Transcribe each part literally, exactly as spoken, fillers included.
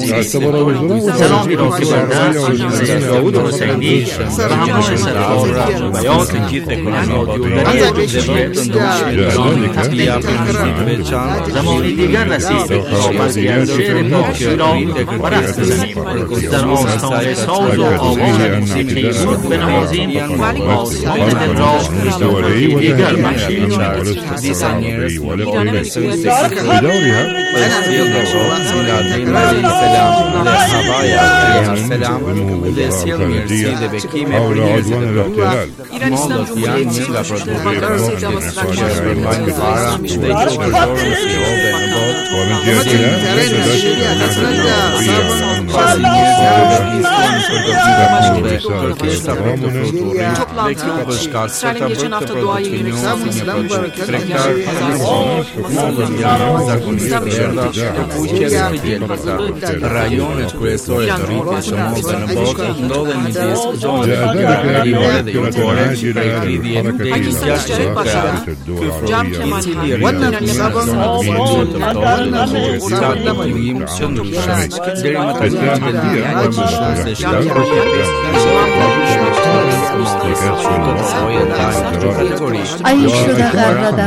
سلام ایرانی بردن داود حسینی و همراه سرکار و یاد گیت زمانی دیگر رسید آمد شعر پاک ایران و رقص بزنیم در آستان ساز و آواز موسیقی سود بنوازیم آستان دل را مستوری دیگر بخشیم İsrail'in geçen hafta doğayı yönetimden Rajonet kryesore të rritjes së modhe në botë ndodhen midis zonave perifere dhe jugore prej tridhjetë deri në gjashtëdhjetë gradë. I cili rritet në zonë të vogla ka klimim të ndryshëm deri më të lartë dhe më shumë se shtatë Ai شده قرار در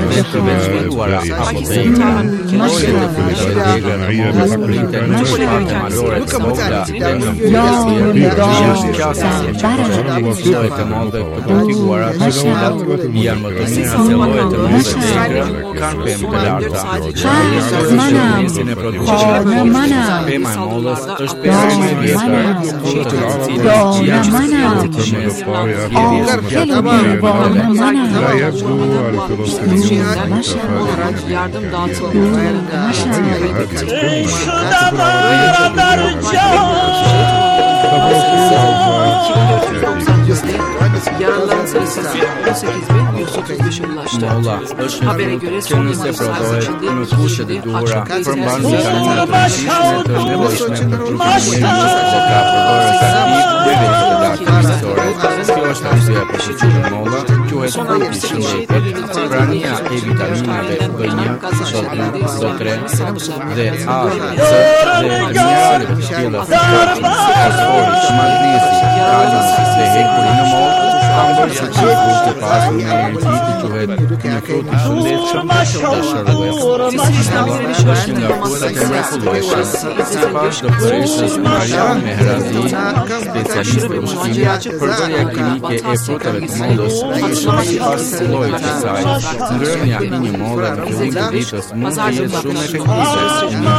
yardım dağıtılıyor. Yaralıların sayısı on sekiz bin yüz otuz beşe ulaştı. Habere göre son yıllar içinde iki şehirde açlık krizine Prania e vitaminave B një, D tre dhe A, C dhe minerale të tjera fosforit, magnezi, kalim dhe hekurinëmor kanë bërë se ciku të pasur me energji të quhet një frut i shëndetshëm dhe shërbes. Është nga frutët e mrekullueshëm, sipas doktoreshës Mariam Mehrazi, specialiste në ushqim, përdorja klinike e frutave të modës është sipas llojit të saj. Ngrënia e një modhe në fillim të ditës mund të jetë shumë efektive në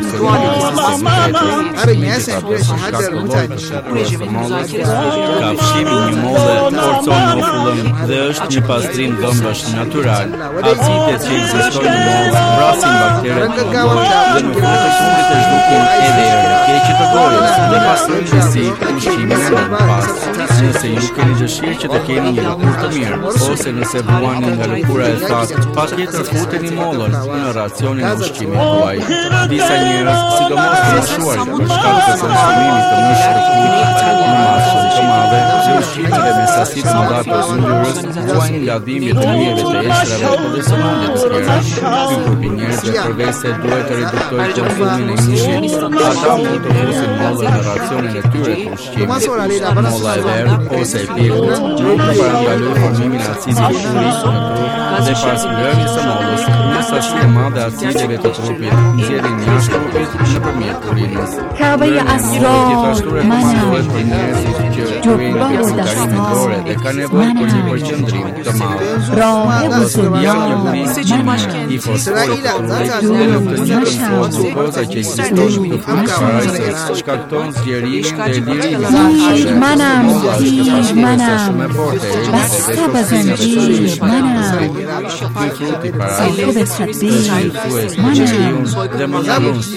Kafshimi një modhe forcon ofullën dhe është një pastrim dhëmbash natyral. Acidet që ekzistojnë në modhe vrasin bakteret në gojë dhe në frutë fundit të zhdukin edhe erë në keqe të gojës dhe pastrojnë që si ushqimin e në pas. Nëse ju keni dëshirë që të keni një lëkurë të mirë, ose nëse vuani nga lëkura e thatë, patjetër futeni mollën në racionin e ushqimit tuaj. Disa njerëz, sidomos të moshuarit, për shkak të konsumimit të mishë të kuq në masë të madhe dhe ushqimeve me sasi të mëdha të zyres, vuajnë nga dhimbjet e lyjeve të eshtrave dhe sëmundje të tjera. Ky grup i njerëzve përveç se duhet të reduktojë konsumin e mishit, ata mund të fusin mollën në racionin e tyre të ushqimit. Molla e verdhë ose e pirë mund të parandalojë formimin e acidit urik në trup dhe pas ngrënies së mollës, një sasi e madhe acideve të trupit nxjerrin jashtë trupit nëpërmjet urinës. Kabe asrar manam جبه و دستار منم راه بزرگان منم اسرائیل منم زیر منم بسته به زنجیر منم صاحب تدبیر منم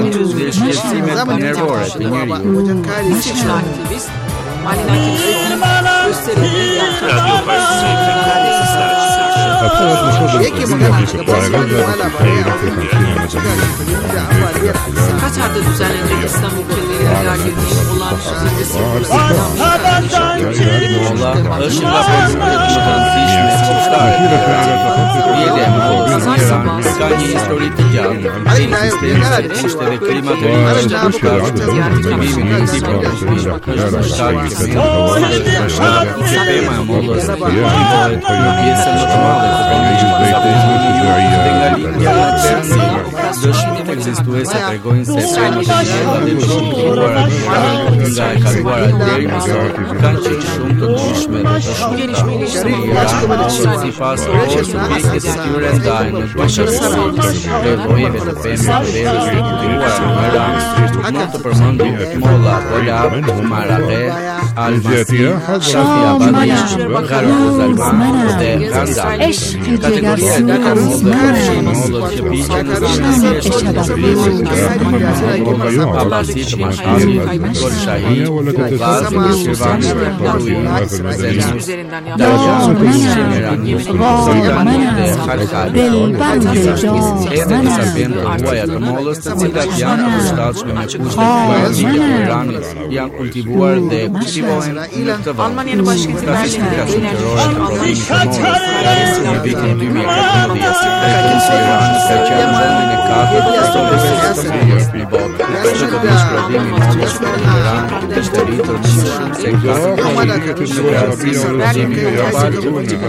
Katar'da düzenlenecek İslam ülkeleri liderliğinin olağanüstü zirvesi Vjedhja e Mollës në Iran ka një histori të gjatë. Sistemi i kushte dhe klimatologjike të shkaktuar nga aktivimi në tipin e shkaktuar është shkak që pema e Mollës ndodhet në pjesën më të madhe të vendit dhe nga lindja e perëndimit. Dëshmit ekzistuese tregojnë se pemët e gjella dhe të shkaktuara nga e kaluara deri më sot kanë qenë shumë të ndryshme dhe të shumta. Në Iran, sipas orës mjekët e tyre ndajnë në dy shërbime dhe llojeve të pemëve të verës të kultivuara në Iran, mund të përmendim molla golab, maraghe, almasi, shafia badish, gharru zalman dhe gandal. Kategoria e dytë e mollës është mollët që piqen në zyrtarinë e shërbimit, abasi të mashkallit, golshahi, glazë dhe shirvani dhe korujë. Darajat e Iranit dhe Khalkali edhe në servende huaja të mollës të cilat janë të përshtatshme me kushte klimatike të Iranit janë kultivuar dhe kultivohen në këtë vend. Statistika shëndetësore e prodhimit të mollës në vitin dy mijë e katërndëzet tregoi se Irani ka qenë vendin e katërt të stokëve të mirë në botë. Këtë vit prodhimi i mollës në Iran është rritur në shumë se katër në krahasim me prodhimin e Japanit.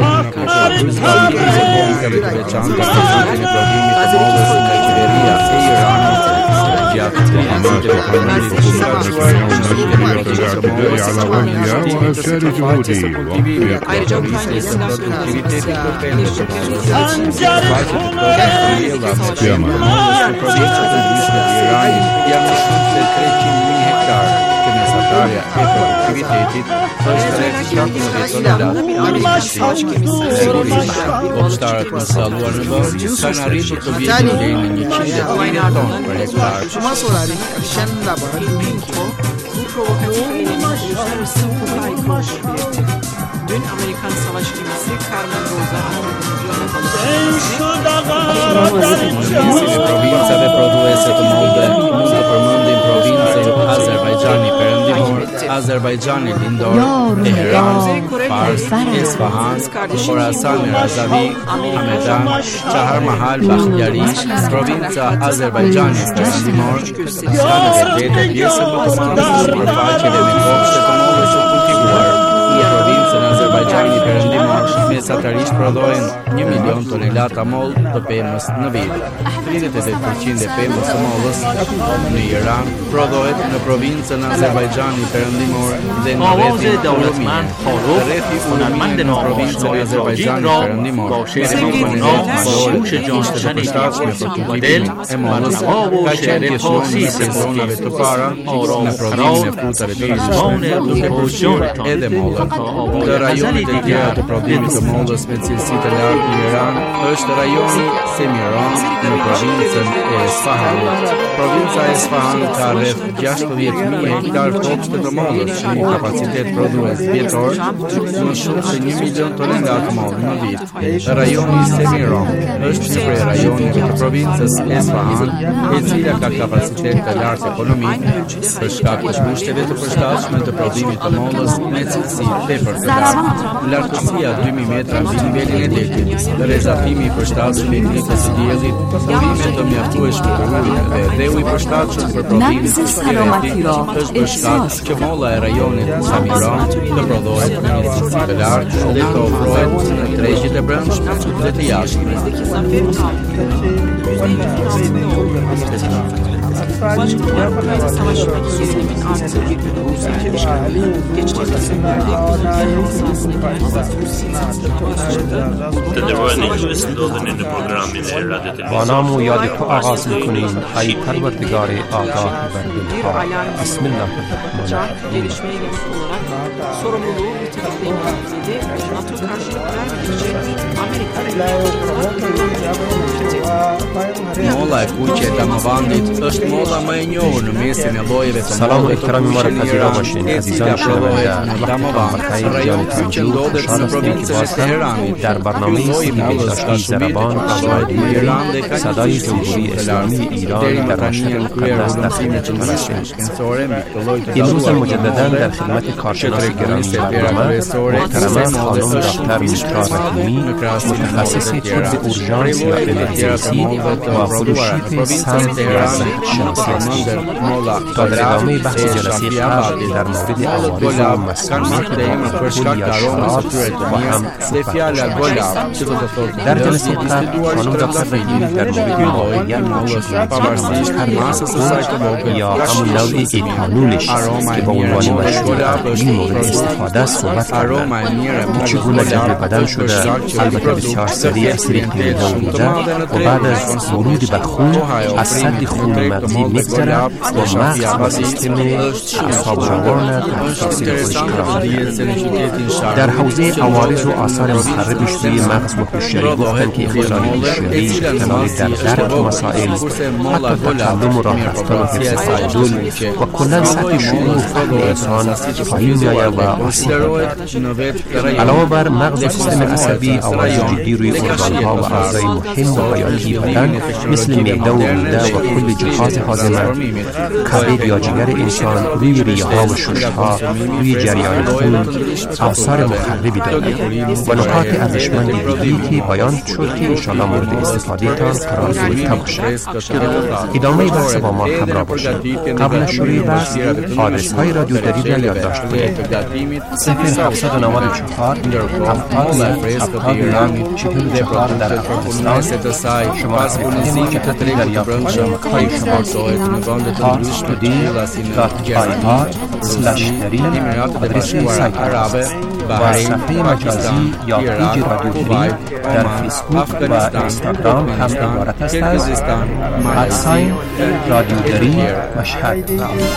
Politikave të veçanta të zhvillimit të prodhimit të mollës nga qeveria e Iranit gjatë vitit të pandemikut të shkaktuar në shërbimit të mollës së Jehudi dhe kultivimit të rrisjes së produktivitetit të pemëve të mollës. Faqet e projektit të mollës në provincët e ndryshme të Iranit janë më shumë se treqind mijë hektarë. Mesatarja e produktivitetit është rreth shtatëdhjetë tonelata. Sigurisht, opshtarët më salluar në vend kanë arritur të vjetin deri në njëqind e tridhjetë tonë për hektar. Dün Amerikan savaş gemisi Carmen Rosa Nisimi provincave prodhuese të mollë mund të përmendim provincën Azerbajxhani Perëndimor, Azerbajxhani Lindor, Teheran, Fars, Isfahan, Khorasan Razavi, Hamedan, Çaharmahal Bakhtiari, provinca Azerbajxhani Perëndimor, janë vetë pjesë më të madhe të sipërfaqeve me kopshte të mollës së kultivuar. Në provincën Azerbajxhani Perëndimor mesatarisht prodhohen një milion tonelata mollë të pemës në vit. tridhjetë e tetë përqind e pemës së mollës në Iran prodhohet në provincën Azerbajxhani Perëndimor dhe në rrethim të Urumie. Rrethi Urumie në provincën Azerbajxhani Perëndimor me komponentë madhore ishte të përshtatshme për kultivimin e mollës, ka qenë pjesëmarrësi e zonave të para në prodhimin e frutave të rrezikshme, duke përfshirë edhe mollën. Në rajonet e tjera të prodhimit të mollës me cilësi të lartë në Iran është rajoni Semiran në provincën e Esfahanit. Provinca e Esfahan ka rreth gjashtëdhjetë mijë hektar kopshte të mollës me një kapacitet prodhues vjetor më shumë se një milion tonelata mollë në vit. Rajoni Semiran është një prej rajoneve të provincës Esfahan, e cila ka kapacitet të lartë ekonomik për shkak të kushteve të përshtatshme të prodhimit të mollës me cilësi tepër të lartë. Lartësia dy mijë metra mbi nivelin e detit, rrezafimi i përshtatshëm i klimës së diellit, prodhime të mjaftueshme të ujit dhe dheu i përshtatshëm për prodhimin e shkretit është për shkak që molla e rajonit Samiran të prodhohet me një cilësi të lartë dhe të ofrohet në tregjet e brendshme dhe të jashtme. Başbakan savaşmak istemenin artık bir Rusya işgali geçtiğimiz günlerde Türkiye sahasındaki Të nderuar dëgjues, ndodheni në programin e Radio Televizion. با نام و یاد تو آغاز میکنیم ای پروردگار آگاه بر دلها. بسم الله الرحمن الرحیم. Gelişmeye yönelik olarak sorumluluğu nitelikli ifadeledi. NATO karşılık vermeyecek Amerika Molla e kuqe e Damavandit është سلام و احترام ما را پذیرا باشین عزیزان شنونده. وقتتان بخیر، جانتان جور. خوشحال هستیم که باز هم در برنامه سی بهداشتی ضربان آزادی صدای جمهوری اسلامی ایران در مشهد مقدس در خدمتتان هستیم. امروز مجددا در خدمت کارشناس گرامی برنامه محترمه خانم دکتر میترا رحیمی، متخصص طب اورژانس یا امرجنسی و فلوشیپ سمت و صحت‌شناسی هستیم. تا در ادامه بحث جلسه قبل در مورد عوارض و مسئولیت با الکل یا شراب و هم صحبت در جلسه قبل خانم دکتر رحیمی در مورد موقعیت و چگونگی یا همون نوع ایتانولش که با عنوان مشروب الکلی مورد استفاده است صحبت کردند که چگونه جذب بدن شده، البته بسیار سریع از طریق میدان بوده و بعد از ورود به خون از سد خون مغزی میگذره و مغز و سیستم اعصاب روان تحت تاثیر خودش قرار می‌گیرد. در حوزه عوارض و آثار مخربش روی مغز و هوشیاری گفتند که اختلال هوشیاری، اختلال در درک مسائل، حتی تکلم و راه رفتن و حفظ تعادل و کلا سطح شعور و فهم انسان پایین می‌آید و آسیب می‌بیند. علاوه بر مغز و سیستم عصبی، عوارض جدی روی ارگان‌ها و اعضای مهم و حیاتی بدن مثل معده و روده و کل جهاز هاضمه، کبد یا جگر انسان روی ریه‌ها و شش‌ها، روی جریان خون آثار مخربی دارد و نکات ارزشمند دیگری که بیان شد که انشاءالله مورد استفاده تان قرار گرفته باشد. ادامه بحث با ما همراه باشید. قبل از شروع بحث آدرس های رادیو دری را یادداشت کنید. صفر هفتصد و نود و چهار هفتاد هفتاد و چهل و چهار در افغانستان. شما از تلفنی که تطریق دریافت کنید های شما آرستودی دات آی آر سلش دری آدرس سایت است و صفحه مجازی یا پیج رادیو دری در فیسبوک و اینستاگرام هم عبارت است از ادساین رادیو دری مشهد.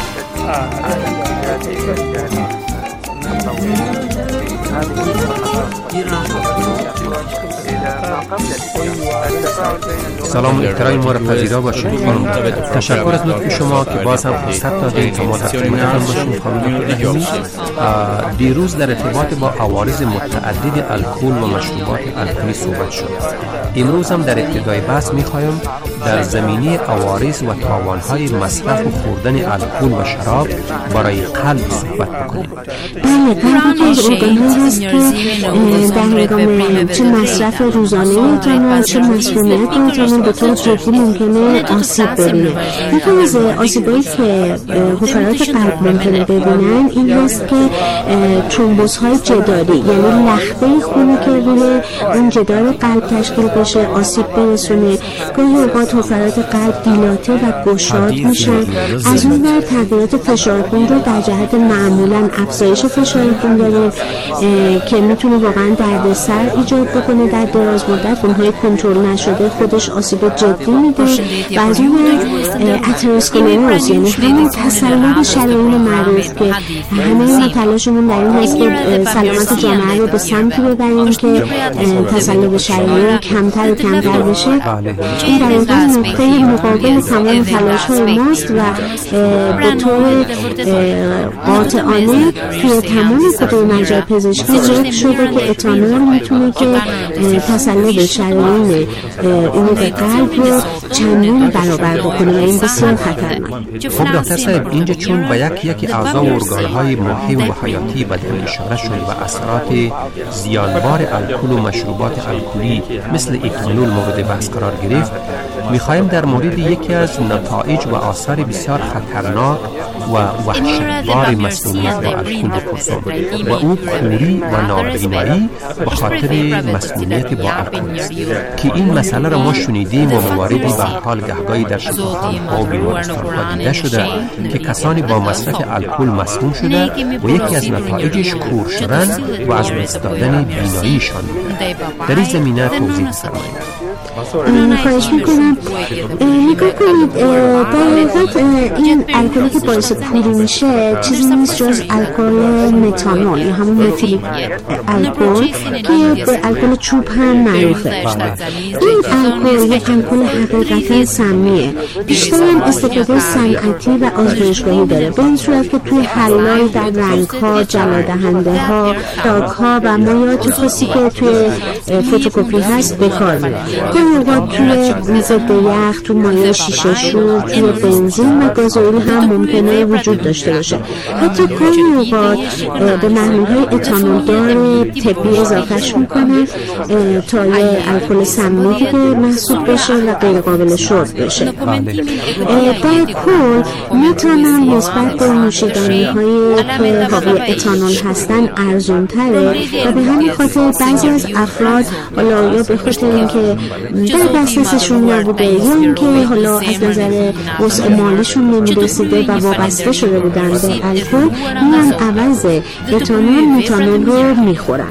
سلام و احترام ما را پذیرا باشید خانم. تشکر از لطف شما که باز هم فرصت دادید تا ما در خدمتتان باشیم خانم رحیمی. دیروز در ارتباط با عوارض متعدد الکل و مشروبات الکلی صحبت شد. امروز هم در ابتدای بحث می‌خوایم در زمینه عوارض و تاوان‌های مصرف و خوردن الکل و شراب برای قلب صحبت بکنیم. بله، قلب که ارگان هست که در هنگام چه مصرف روزانه تان چه مسئولیت تان به طور جدی ممکنه آسیب ببینه. یکی از آسیبایی که حفرات قلب ممکنه ببینن این هست که ترومبوز های جداری، یعنی لخته خونی که روی اون جدار قلب تشکیل بشه آسیب برسونه. گاهی اوقات حفرات قلب دیلاته و گشاد میشن. از اون ور تغییرات فشار خون رو در جهت معمولا افزایش فشار خون داره که میتونه واقعا دردسر ایجاد بکنه در دراز مدت. اونهای کنترل نشده خودش آسیب جدی میده و از اون اتروسکلروز، یعنی همین تسلل شریان معروف که همه ما تلاشمون در این هست که سلامت جامعه رو به سمتی ببریم که تسلل شریان کمتر و کمتر بشه. این در واقع نقطه مقابل تمام تلاش‌های ماست و به طور قاطعانه توی تمام کتب مجال پزشکی ذکر شده که اتانول میتونه که تسلل شریان عروق قلب رو چندین برابر بکنه و این بسیار خطرناک. خب دکتر صاحب، اینجا چون به یک یک اعضا و ارگان‌های مهم و حیاتی بدن اشاره شد و اثرات زیانبار الکل و مشروبات الکلی مثل ایتانول مورد بحث قرار گرفت، می‌خوایم در مورد یکی از نتایج و آثار بسیار خطرناک و وحشتبار مسمومیت با الکل بپرسیم و او کوری و نابینایی به خاطر مسمومیت با الکل است که این مسئله را ما شنیدیم و مواردی به حال گهگاهی در شفاخانه‌ها و بیمارستان‌ها دیده شده که کسانی با مصرف الکل مسموم شده و یکی از نتایجش کور شدن و از دست دادن بیناییشان. در این زمینه توضیح فرمایید. خواهش میکنم نگاه کنید. در حقیقت این الکلی که باعث پوری میشه چیزی نیست جز الکل متانول یا همون متیل الکل که به الکل چوب هم معروفه. این الکل یک الکل حقیقتا سمیه، بیشتر هم استفاده صنعتی و آزمایشگاهی داره، به این صورت که توی حلال در رنگ‌ها، جلادهنده ها، داغ‌ها و مایعات خاصی که توی فتوکپی هست به کار میره. گاهی اوقات توی ضد یخ، تو مایع شیشه شور، توی بنزین و گازوئیل هم ممکنه وجود داشته باشه. حتی گاهی اوقات به محلول‌های اتانولدار طبی اضافهش میکنه تا یه الکل سمی که محسوب بشه و غیر قابل شرب بشه. در کل متانول نسبت به نوشیدنی‌هایی که حاوی اتانول هستن ارزان تره و به همین خاطر بعضی از افراد حالا یا به خاطر اینکه در دسترسشون نبوده یا اینکه حالا از نظر وسع مالیشون نمی‌رسیده و وابسته شده بودن به الکل، میان عوض اتانول متانول رو میخورن.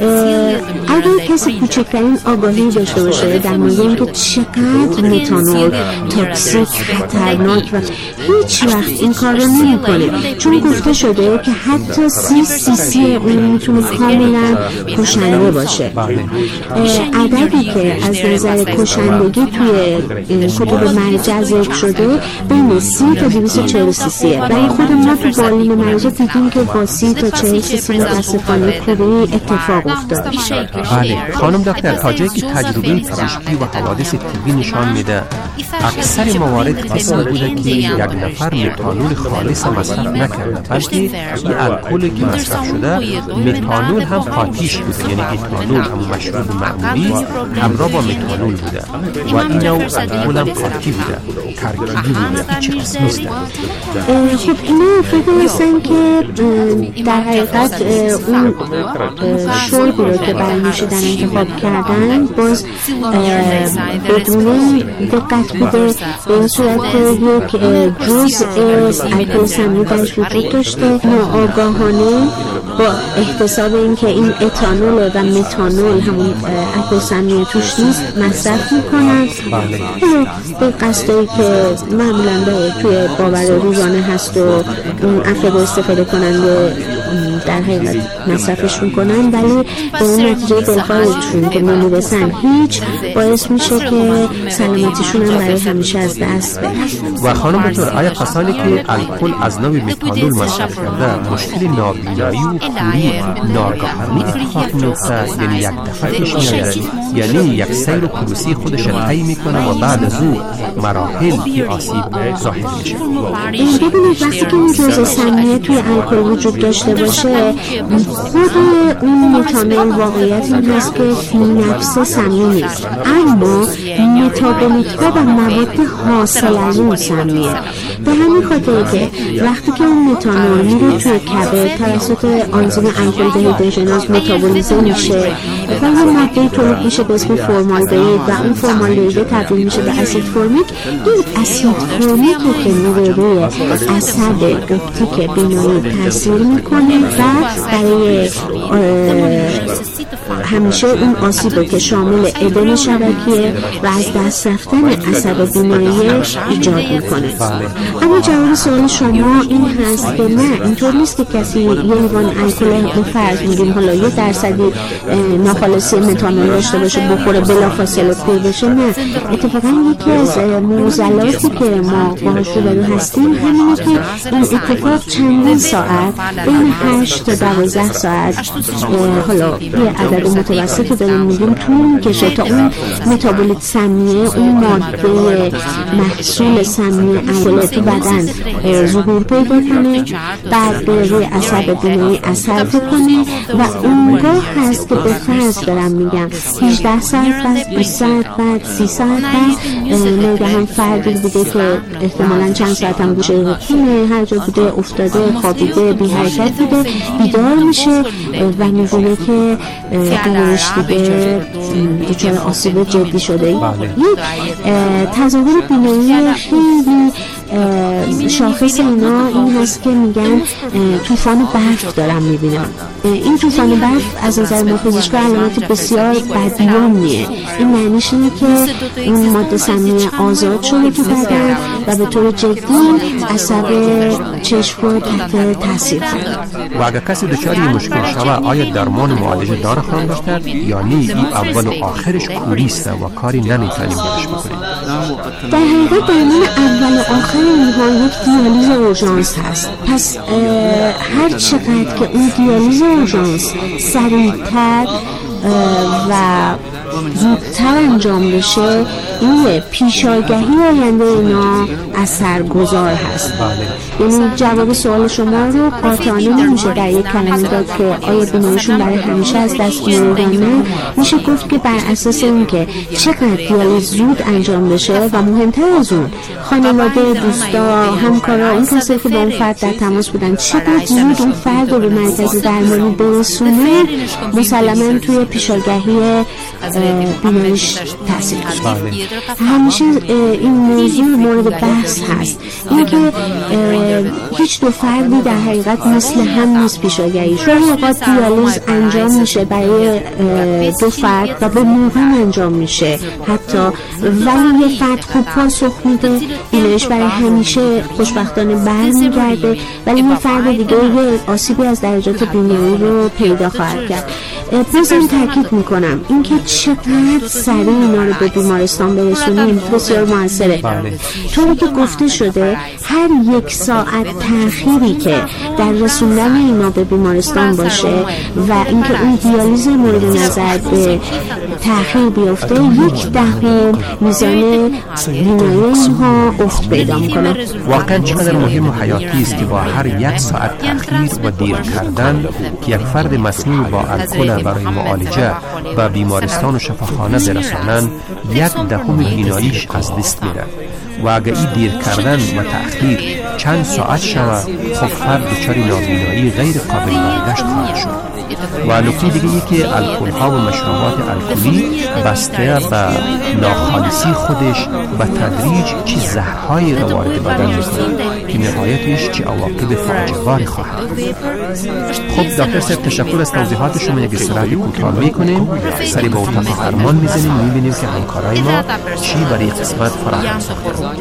اگر کسی کوچکترین آگاهی داشته باشه در مورد اینکه چقدر متانول تاکسیک، خطرناک و هیچ وقت این کار رو نمی‌کنه، چون گفته شده که حتی سی سی سی اون میتونه کاملا کشنده باشه. عددی که از نظر کشندگی توی کتب مرجع ذکر شده بین سی تا دویست و چهل سی سیه. برای خود ما تو بالین مرجع دیدیم که با سی تا چهل سی سی متاسفانه کوری اتفاق افتاد. بله خانم دکتر، تا جایی که تجربه پزشکی و حوادث طبی نشان میده اکثر موارد اصلا بوده که یک نفر متانول خالص مصرف نکرده، بلکه این الکلی که مصرف شده متانول هم قاطیش بوده، یعنی اتانول همون مشروب معمولی همراه با متانول بوده و این نوع الکل هم قاطی بوده، ترکیبی بوده، هیچ قسم نیست. خب اینا فکر هستن که در حقیقت اون شربی رو که برای نوشیدن انتخاب کردن باز بدون دقت بوده، به این صورت که یک جزء الکل سمی درش وجود داشته، ناآگاهانه با احتساب اینکه این اتانول و متانول همون الکل سمی توش نیست مصرف میکنن به قصدی که معمولا توی باور روزانه هست و اون افراد استفاده کننده در حقیقت مصرفش میکنن، ولی به اون نتیجه دلخواهشون که نمیرسن هیچ باعث میشه که سلامتیشون هم برای همیشه از دست بره. و خانم دکتر، آیا کسانی که الکل از نوع متانول مصرف کرده مشکل نابینایی و کوری ناگهانی اتفاق میفته، یعنی یک دفعه پیش میاد، یعنی یک سیر و پروسی خودش را طی میکنه و بعد از اون مراحل آسیب ظاهر میشه؟ ببینید وقتی که این جزء سمیه توی الکل وجود داشته باشه، خود اون متانول واقعیت این هست که فی نفس سمی نیست، اما متابولیت ها و مواد حاصل از اون سمیه. به همین خاطر که وقتی که اون متانول میره توی کبد توسط آنزیم الکل دهیدروژناز متابولیزه میشه و یه ماده تولید میشه به اسم فرمالدهید و اون فرمالدهید تبدیل میشه به اسید فرمیک. این اسید فرمیک که میره روی عصب اپتیک بینایی تاثیر میکنه و برای همیشه اون آسیب که شامل ادم شبکیه و از دست رفتن عصب بینایی ایجاد میکنه. اما جواب سوال شما این هست که نه، اینطور نیست که کسی یه لیوان الکل به فرض میگیم حالا یه درصدی ناخالصی متانول داشته باشه بخوره بلافاصله کور بشه. نه، اتفاقا یکی از معضلاتی که ما باهاش روبرو هستیم همینه که این اتفاق چندین ساعت بین هشت تا دوازده ساعت حالا یه عدد متوسطی داریم میگیم طول میکشه تا اون متابولیت سمیه، اون ماده محصول سمی الکل تو بدن ظهور پیدا کنه، بعد به روی عصب بینایی اثر کنه و اونگاه هست که به فرض دارم میگم هجده ساعت بعد، بیست ساعت بعد، سی ساعت بعد نگه هم فردی بوده که احتمالاً چند ساعت هم گوشه خونه هر جا بوده افتاده خوابیده بی حرکت بوده بیدار میشه و میبونه که قرارش دیگه دچار آسیب جدی شده. یک تظاهر بینایی خیلی شاخص اینا این هست که میگن طوفان برف دارم میبینم. این طوفان برف از نظر ما پزشکا علامت بسیار بدنامیه. این معنیش اینه که این ماده سمی آزاد شده تو بدن و به طور جدی عصب چشم رو تحت تاثیر قرار. و اگر کسی دچار این مشکل شود آیا درمان معالجه داره خواهم داشت یا نه این اول و آخرش کوریست و کاری نمیتونیم برش بکنیم؟ در حقیقت درمان اول و آخر اینها یک دیالیز اورژانس هست. پس هر چقدر که اون دیالیز اورژانس سریعتر و زودتر انجام بشه این پیشاگهی آینده اینا اثرگذار هست. یعنی جواب سوال شما رو قاطعانه نمیشه در یک کلمه داد که آیا بیماریشون برای همیشه از دست میره یا نه. میشه گفت که بر اساس اینکه چقدر دیالیز زود انجام بشه و مهمتر از اون خانواده، دوستا، همکارا، این کسایی که با اون فرد در تماس بودن چقدر زود اون فرد رو به مرکز درمانی برسونه مسلماً توی پیشاگهی بیماریش تاثیر گذاره. همیشه این موضوع مورد بحث هست، اینکه هیچ دو فردی در حقیقت مثل هم نیست پیشاگهی. گاهی اوقات دیالیز انجام میشه برای دو فرد و به موقع انجام میشه حتی، ولی یه فرد خوب پاسخ میده، بیماریش برای همیشه خوشبختانه برمیگرده، ولی یه فرد دیگه یه آسیبی از درجات بیماری رو پیدا خواهد کرد. بازم تاکید میکنم اینکه چقدر سریع اینا رو به بیمارستان برسونیم بسیار موثره. طوری که گفته شده هر یک ساعت تأخیری که در رسوندن اینا به بیمارستان باشه و اینکه اون دیالیز مورد نظر به تأخیر بیفته یک دهم میزان بیماری اینها افت پیدا میکنه. واقعا چقدر مهم و حیاتی است که با هر یک ساعت تأخیر و دیر کردن که یک فرد مسموم با الکل برای معالجه و بیمارستان و شفاخانه برسانند یک دهم بیناییش از دست میره و اگر این دیر کردن و تأخیر چند ساعت شود خب فرد دچار نابینایی غیر قابل برداشت خواهد شد. و نکته دیگه ای که الکل ها و مشروبات الکلی بسته به ناخالصی خودش به تدریج چه زهرهایی را وارد بدن میکنه که نهایتش چه عواقب فاجعه‌باری خواهد. خب دکتر صاحب تشکر از توضیحات شما. یک استراحت کوتاه میکنیم، سری به اتاق فرمان میزنیم، میبینیم که همکارای ما چی برای قسمت فراهم ساختند.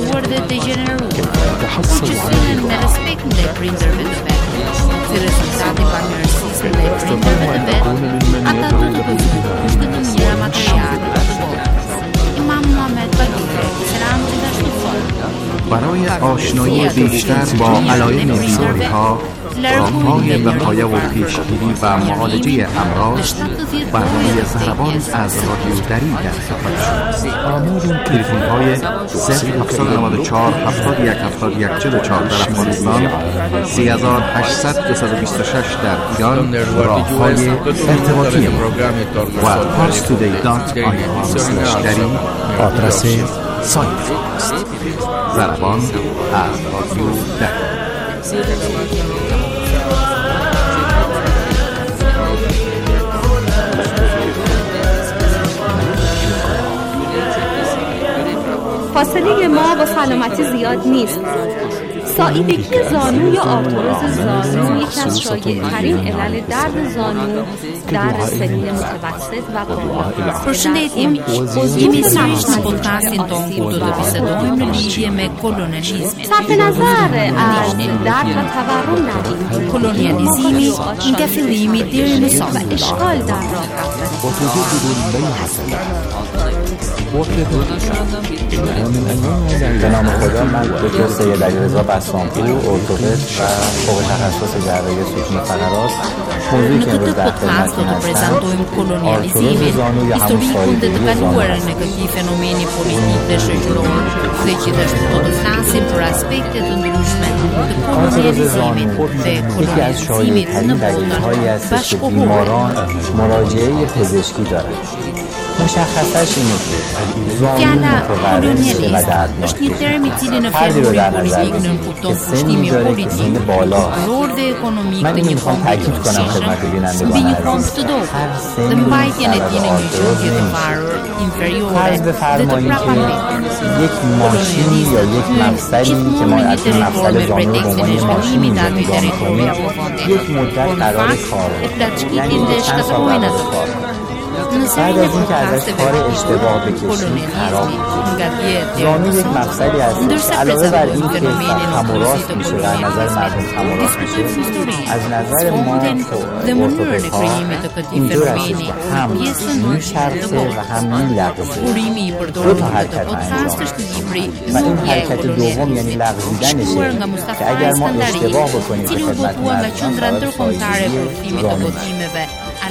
برای آشنایی بیشتر با علائم بیماری‌ها، راه‌های وقایع و پیشگیری و معالجه امراض، برنامه ضربان از رادیو دری در خدمت شماست. تلفن‌های صفر هفتصد و نود و چهار هفتاد و یک هفتاد و یک چهل و چهار در افغانستان، سه هزار و هشتصد دویست و بیست و شش در ایران راه‌های ارتباطی ما و پارس تودی دات آی آر اسلش دری آدرس سایت است. ضربان از رادیو دری. فاصله ما با سلامتی زیاد نیست. ساییدگی زانو یا آرتروز زانو یکی از شایع‌ترین علل درد زانو در سنین متوسط و بالا. Përshëndetje, jemi saqë në podcastin tonë ku do të bisedojmë në lidhje me kolonializmin. صرف نظر از درد و تورم در این Kolonializimi nga fillimi deri në sot. و اشکال در راه به نام خدا، من دکتر سید علیرضا بسامپور، ارتوپد و فوق تخصص جراحی ستون فقرات. موضوعی که امروز در خدمتتون هستم آرتروز زانو یا همون ساییدگی زانو است. Në këtij fenomeni politik dhe shoqëror dhe gjithashtu do të flasim për aspektet të ndryshme të kolonializimit dhe یکی از شایع‌ترین دلیل‌هایی است که بیماران مراجعه پزشکی دارند. مشخصش اینه که زانو متورم و دردناک فردی رو در نظر بگیرید که سنی داره که سن بالا من این میخوام تاکید کنم خدمت بینندگان عزیز هر سنی سبب آرتروز نمیشه. فرض بفرمایید که یک ماشین یا یک مفصلی که ما از این مفصل زانو رو به عنوان ماشین نگاه میکنیم یک مدت قرار کار یعنی چند سال قرار کار بعد از این که ازش کار اشتباه بکشیم خراب میشه. زانو یک مفصلی هست که علاوه بر این که خم و راست میشه و از نظر مردم خم و راست میشه از نظر ما ارتوپدها اینجور هست که هم میچرخه و هم میلغزه. دو تا حرکت انجام و این حرکت دوم یعنی لغزیدنشه که اگر ما اشتباه بکنیم به خدمت مردم سبب سایدگی زانو میشه.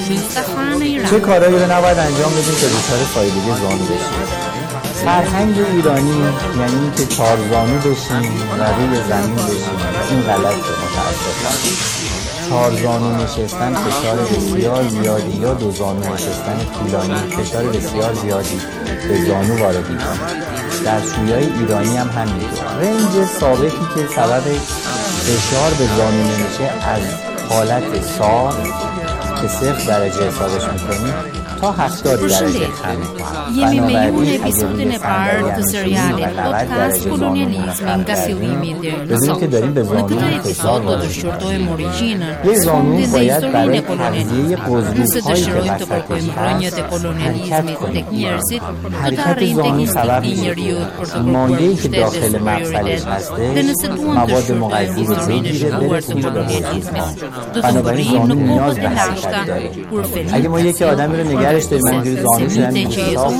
چه کارهایی رو نباید انجام بدیم که دچار سایدگی زانو بشیم؟ فرهنگ ایرانی یعنی اینکه چهار زانو بشیم و روی زمین بشیم این غلطه متاسفانه. چهار زانو نشستن فشار بسیار زیادی یا دو زانو نشستن طولانی فشار بسیار زیادی به زانو وارد می‌کنه. در شویای ایرانی هم همینطور. رنج ثابتی که سبب فشار به زانو نمیشه از حالت صاف که صفر درجه حسابش میکنیم تا هفتاد درجه خم بنابراین اگه روی صندلی همشونی و نود درجه زانو خم کردیم بدونیم که داریم به زانو فشار وارد میکنیم. یه زانو باید برای تغذیه قضلوب‌هایی که وسطش هست حرکت کنیم. حرکت زانو سبب میشه که مایعی که داخل مفصلش هسته مواد مغذی رو بگیره برسونه به قضلوب‌ها. بنابراین زانو نیاز به حرکت داره. اگه ما یکی آدمی رو نگرش داریم اینجوری زانو شدن صاف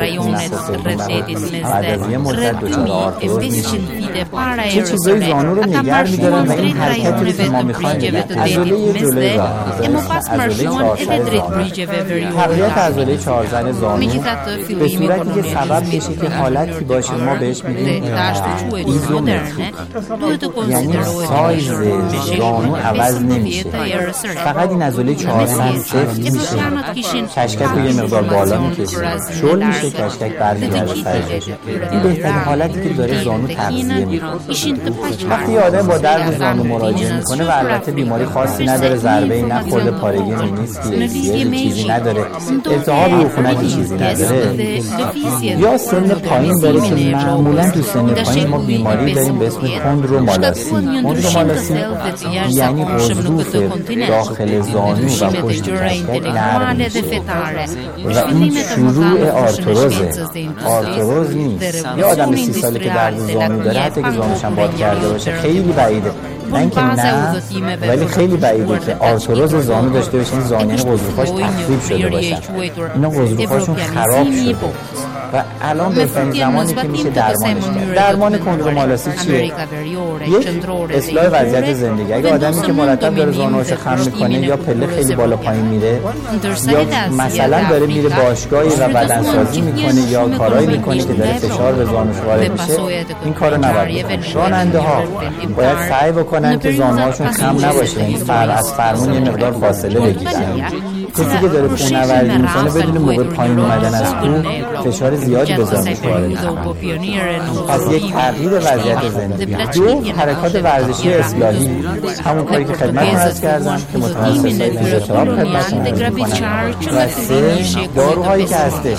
بعد از یه مدت دچار آرتروز میشیم. چه چیزایی زانو رو نگر میدارن و این حرکتی رو که ما میخوایم بگیم عضله جلوی راه عضله چهارزن زانو تقویت عضله چهارزن زانو به صورتی که سبب میشه که حالتی باشه ما بهش میگیم ایزومتریک یعنی سایز زانو عوض نمیشه فقط این عضله چهارزن سفت میشه کشکک رو یه مقدار بالا میکشیم شل میشه کشکک برمیگرده سرش این بهترین حالتی که داره زانو تغذیه میکنه. وقتی آدم با درد زانو مراجعه میکنه و البته بیماری خاصی نداره ضربه‌ای نخورده پارگی نیست چیزی نداره التهابی عفونتی چیزی نداره یا سن پایین داره که معمولا تو سن پایین ما بیماری داریم به اسم کندرومالاسین. کندرومالاسین یعنی غضروف داخل زانو و پشت کشکک نرم میشه و این شروع آرتروزه آرتروز نیست. یه آدم سی ساله که درد زانو داره حتی که زانوش هم باد کرده باشه خیلی بعیده نه اینکه نه ولی خیلی بعیده که آرتروز زانو داشته باشه این زانو غضروفاش تخریب شده باشن اینا غضروفاشون خراب شده و الان بهترین زمانی که میشه درمانش کرد. درمان کندرومالاسین چیه؟ یک اصلاح وضعیت زندگی. اگه آدمی که مرتب داره زانوهاشو خم میکنه یا پله خیلی بالا پایین میره یا مثلا داره میره باشگاهی و بدنسازی میکنه یا کارایی میکنه که داره فشار به زانوش وارد میشه این کارو نباید بکنه. راننده ها باید سعی بکنن که زانوهاشون خم نباشه یعنی فر از فرمون یه مقدار فاصله بگیرن. کسی که داره کوهنوردی میکنه بدون موقع پایین اومدن از کوه فشار زیادی به زانوش وارد میشه. پس یک تغییر وضعیت زندگی. دو حرکات ورزشی اصلاحی همون کاری که خدمتتون عرض کردم که متخصصای فیزیوتراپ خدمتتون میکنن و سه داروهایی که هستش.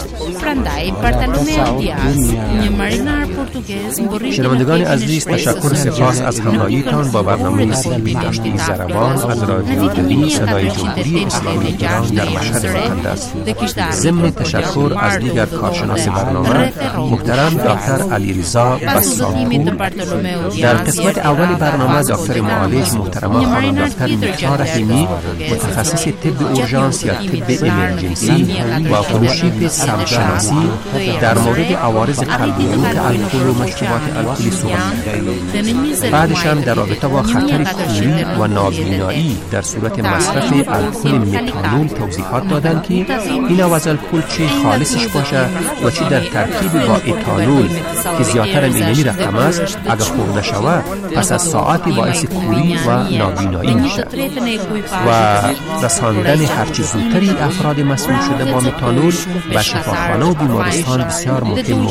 شنوندگان عزیز تشکر سپاس از همراهیتان با برنامه سیبی داشتی زربان از رادیو جدید صدای جمهوری اسلامی ایران در مشهد مقدس. ضمن تشکر از دیگر کارشناس برنامه محترم دکتر علیرضا بسامپور. در قسمت اول برنامه دکتر معالج محترم خانم دکتر میترا رحیمی متخصص طب اورژانس یا طب امرجنسی و فروشیپ سمشناسی در مورد عوارض قلبی که الکل و مشروبات الکلی صحبت می‌کنند. بعدش هم در رابطه با با خطر کوری و نابینایی در صورت مصرف الکل متانول توضیحات دادند که این آواز الکل چه خالصش باشه و چه در ترکیب با اتانول که زیادتر اینمی رقم است اگر خورده شود پس از ساعتی باعث کوری و نابینایی میشه و رساندن هرچی زودتری افراد مسموم شده با متانول و شفاخانه و بیمارستان بسیار مهم و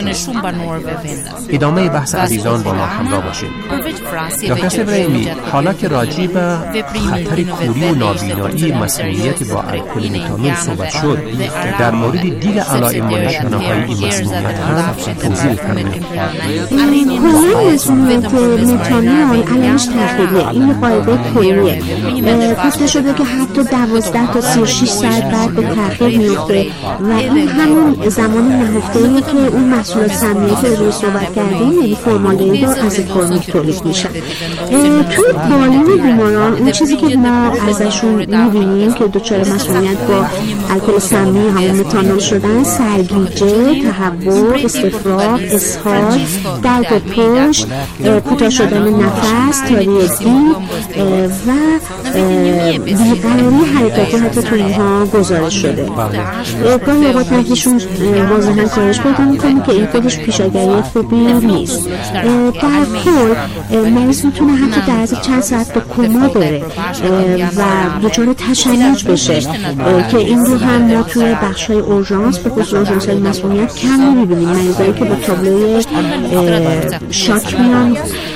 ادامه بحث عزیزان با ما همراه باشید. دکتر ابراهیمی، حالا که راجع به خطر کوری و نابینایی مسمومیت با الکل متانول صحبت شد، در مورد دیگر علائم و نشانه‌های این مسمومیت هم توضیح کنید. کلا مسمومیت متانول علامش تخریبیه، این قاعده کلیه. گفته شده که حتی دوازده تا سی و شش ساعت بعد به تخریب میفته و این همون زمان نهفته‌ایه که اون محصولات سمی که روی صحبت کردیم یعنی فرمالدهید و آزیترونیک تولید میشن. توی بالین بیماران اون چیزی که ما ازشون میبینیم که دچار مسمومیت با الکل سمی همون متانول شدن، سرگیجه، تهوع، استفراغ، اسهال، درد پشت، کوتاه شدن نفس، تاریکی و بیقراری حرکتی حتی تو اینها گزارش شده. گاهی اوقات نکیشون واضحا کارش پیدا میکنه که این خودش پیشاگری خوبی نیست. در کل مریض میتونه حتی در از چند ساعت به کما بره و دچار تشنج بشه که این رو هم ما توی بخش‌های اورژانس به خصوص اورژانس‌های مسمومیت کم می‌بینیم. مریضایی که به تابلوی شاک میان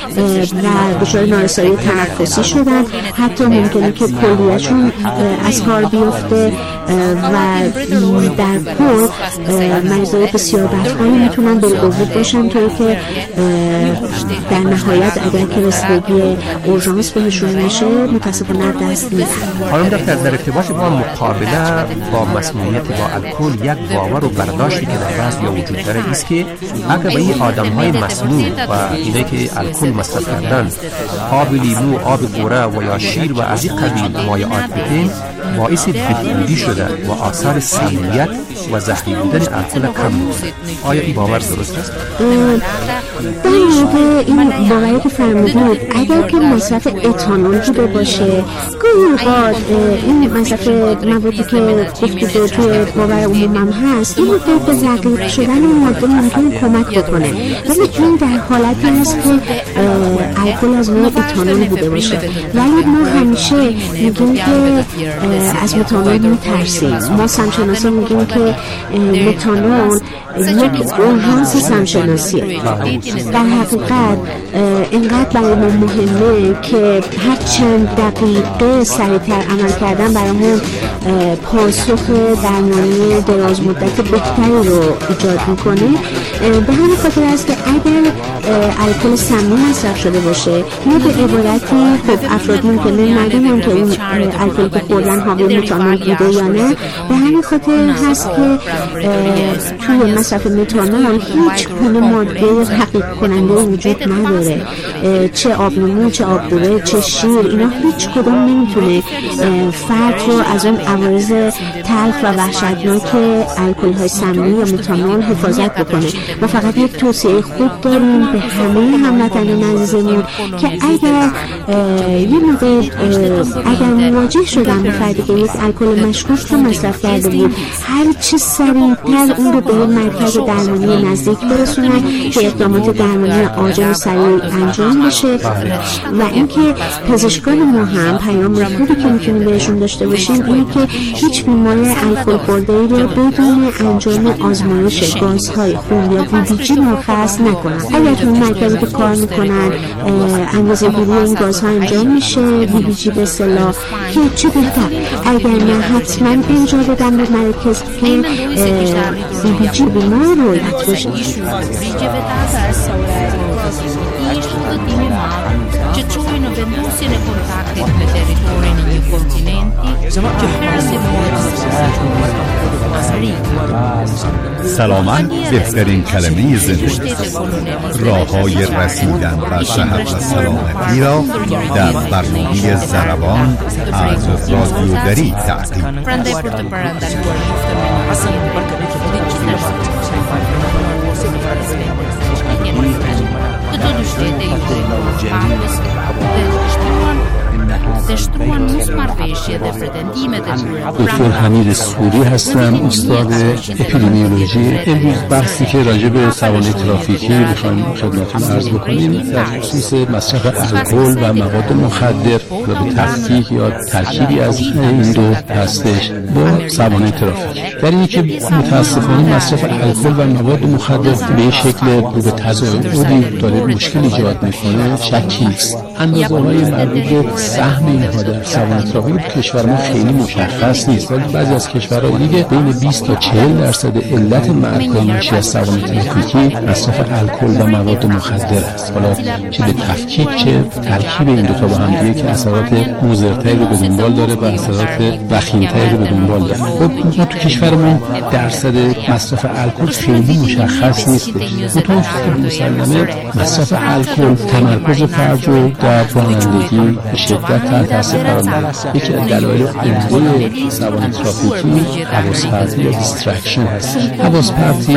و دچار نارسایی تنفسی شدن، حتی ممکنه که کلیه‌شون از کار بیفته و در کل مریضای بسیار بدحالی میتونن بالقوه باشن طوری که در نهایت اگر که رسیدگی اورژانس بهشون میشه متاسفانه دست میدن. خانم دکتر، در ارتباط با مقابله با مسمومیت با الکل یک باور و برداشتی که در بعضیا وجود داره است که اگر به این آدم‌های مسموم و اینایی که الکل مصرف کردن آب لیمو، آب قوره و یا شیر و از این قبیل مایعات بدیم باعث بهبودی شده و آثار سمیت و زهری بودن الکل کم می‌کنه. آیا این باور درست است؟ در مورد این باوری که فرمودید، اگر که مصرف اتانول بوده باشه، گاهی اوقات این مصرف موادی که گفتید توی باور عموم هست، این مقدار به رقیق شدن این ماده ممکنه کمک بکنه، ولی این در حالتی هست که الکل از نوع اتانول بوده باشه. ولی ما همیشه میگیم که از متانول میترسیم. ما سمشناسا میگیم که متانول یک اورژانس سمشناسیه. در حقیقت اینقدر برای ما مهمه که هر چند دقیقه سریعتر عمل کردن برامون پاسخ درمانی دراز مدت بهتری رو ایجاد میکنه. به همین خاطر است که اگر الکل سمی مصرف شده باشه، ما به عبارتی خب افراد ممکنه ندونن که این الکل که خوردن حاوی متانول بوده یا نه. به همین خاطر هست که توی مصرف متانول هیچ گونه ماده تحقیق کننده وجود نداره. چه آب لیمو، چه آب قوره، چه شیر، اینا هیچ کدوم نمیتونه فرد رو از اون عوارض تلخ و وحشتناک الکل های سمی یا متانول حفاظت بکنه. ما فقط یک توصیه خوب داریم به همه هموطنان عزیزمون که اگر یه موقع اگر مواجه شدن به فردی که یک الکل مشکوک رو مصرف کرده بود، هر چه سریعتر اون رو به مرکز درمانی نزدیک برسونن که اقدامات درمانی عاجل و سریع انجام بشه و اینکه پزشکان ما هم پیام خوبی که میتونیم بهشون داشته باشیم اینه که هیچ بیمار الکل خورده‌ای رو بدون انجام آزمایش گازهای خون یا بی بی جی مرخص نکنن. اگر تو مرکزی که کار میکنن اندازه گیری این گازها انجام میشه، بی بی جی به اصطلاح، که چه بهتر. اگر نه حتما اینجا بدن به مرکز که بی بی جی بیمار رو رد بشه. Ci trovino venduti nei contatti con i territori negli continenti che سلامت بهترین کلمه زندگی. راه‌های رسیدن به صحت و سلامتی را در برنامه ضربان از رادیو دری تقدیم. todo estete e papas destruan mus marveshje de pretendimet e tyre. دکتر حمید سوری هستم، استاد اپیدمیولوژی. امروز بحثی که راجع به سوانح ترافیکی میخوایم خدمتتون عرض بکنیم در خصوص مصرف الکل و مواد مخدر و به تفکیک یا ترکیبی از این دو هستش با سوانح ترافیکی. در این که متاسفانه مصرف الکل و مواد مخدر به شکل رو به تضادی داره مشکل ایجاد میکنه شکی نیست. اندازه‌های مربوط به سهم اینها در سوانح ترافیکی کشور ما خیلی مشخص نیست، ولی بعضی از کشورها دیگه بین بیست تا چهل درصد علت مرگ‌آمیزی از سوانح ترافیکی مصرف الکل و مواد مخدر است. حالا چه به تفکیک چه ترکیب این دو تا با هم دیگه که اثرات مضرتری رو به دنبال داره و اثرات وخیم‌تری رو به دنبال داره. خب ما تو کشورمون درصد مصرف الکل خیلی مشخص نیست. مطمئن مسلمه مصرف الکل تمرکز فرد رو در رانندگی به شدت تحت تاثیر قرار میده. یکی از دلایل عمده سوانح ترافیکی حواس پرتی یا دیسترکشن هست. حواس پرتی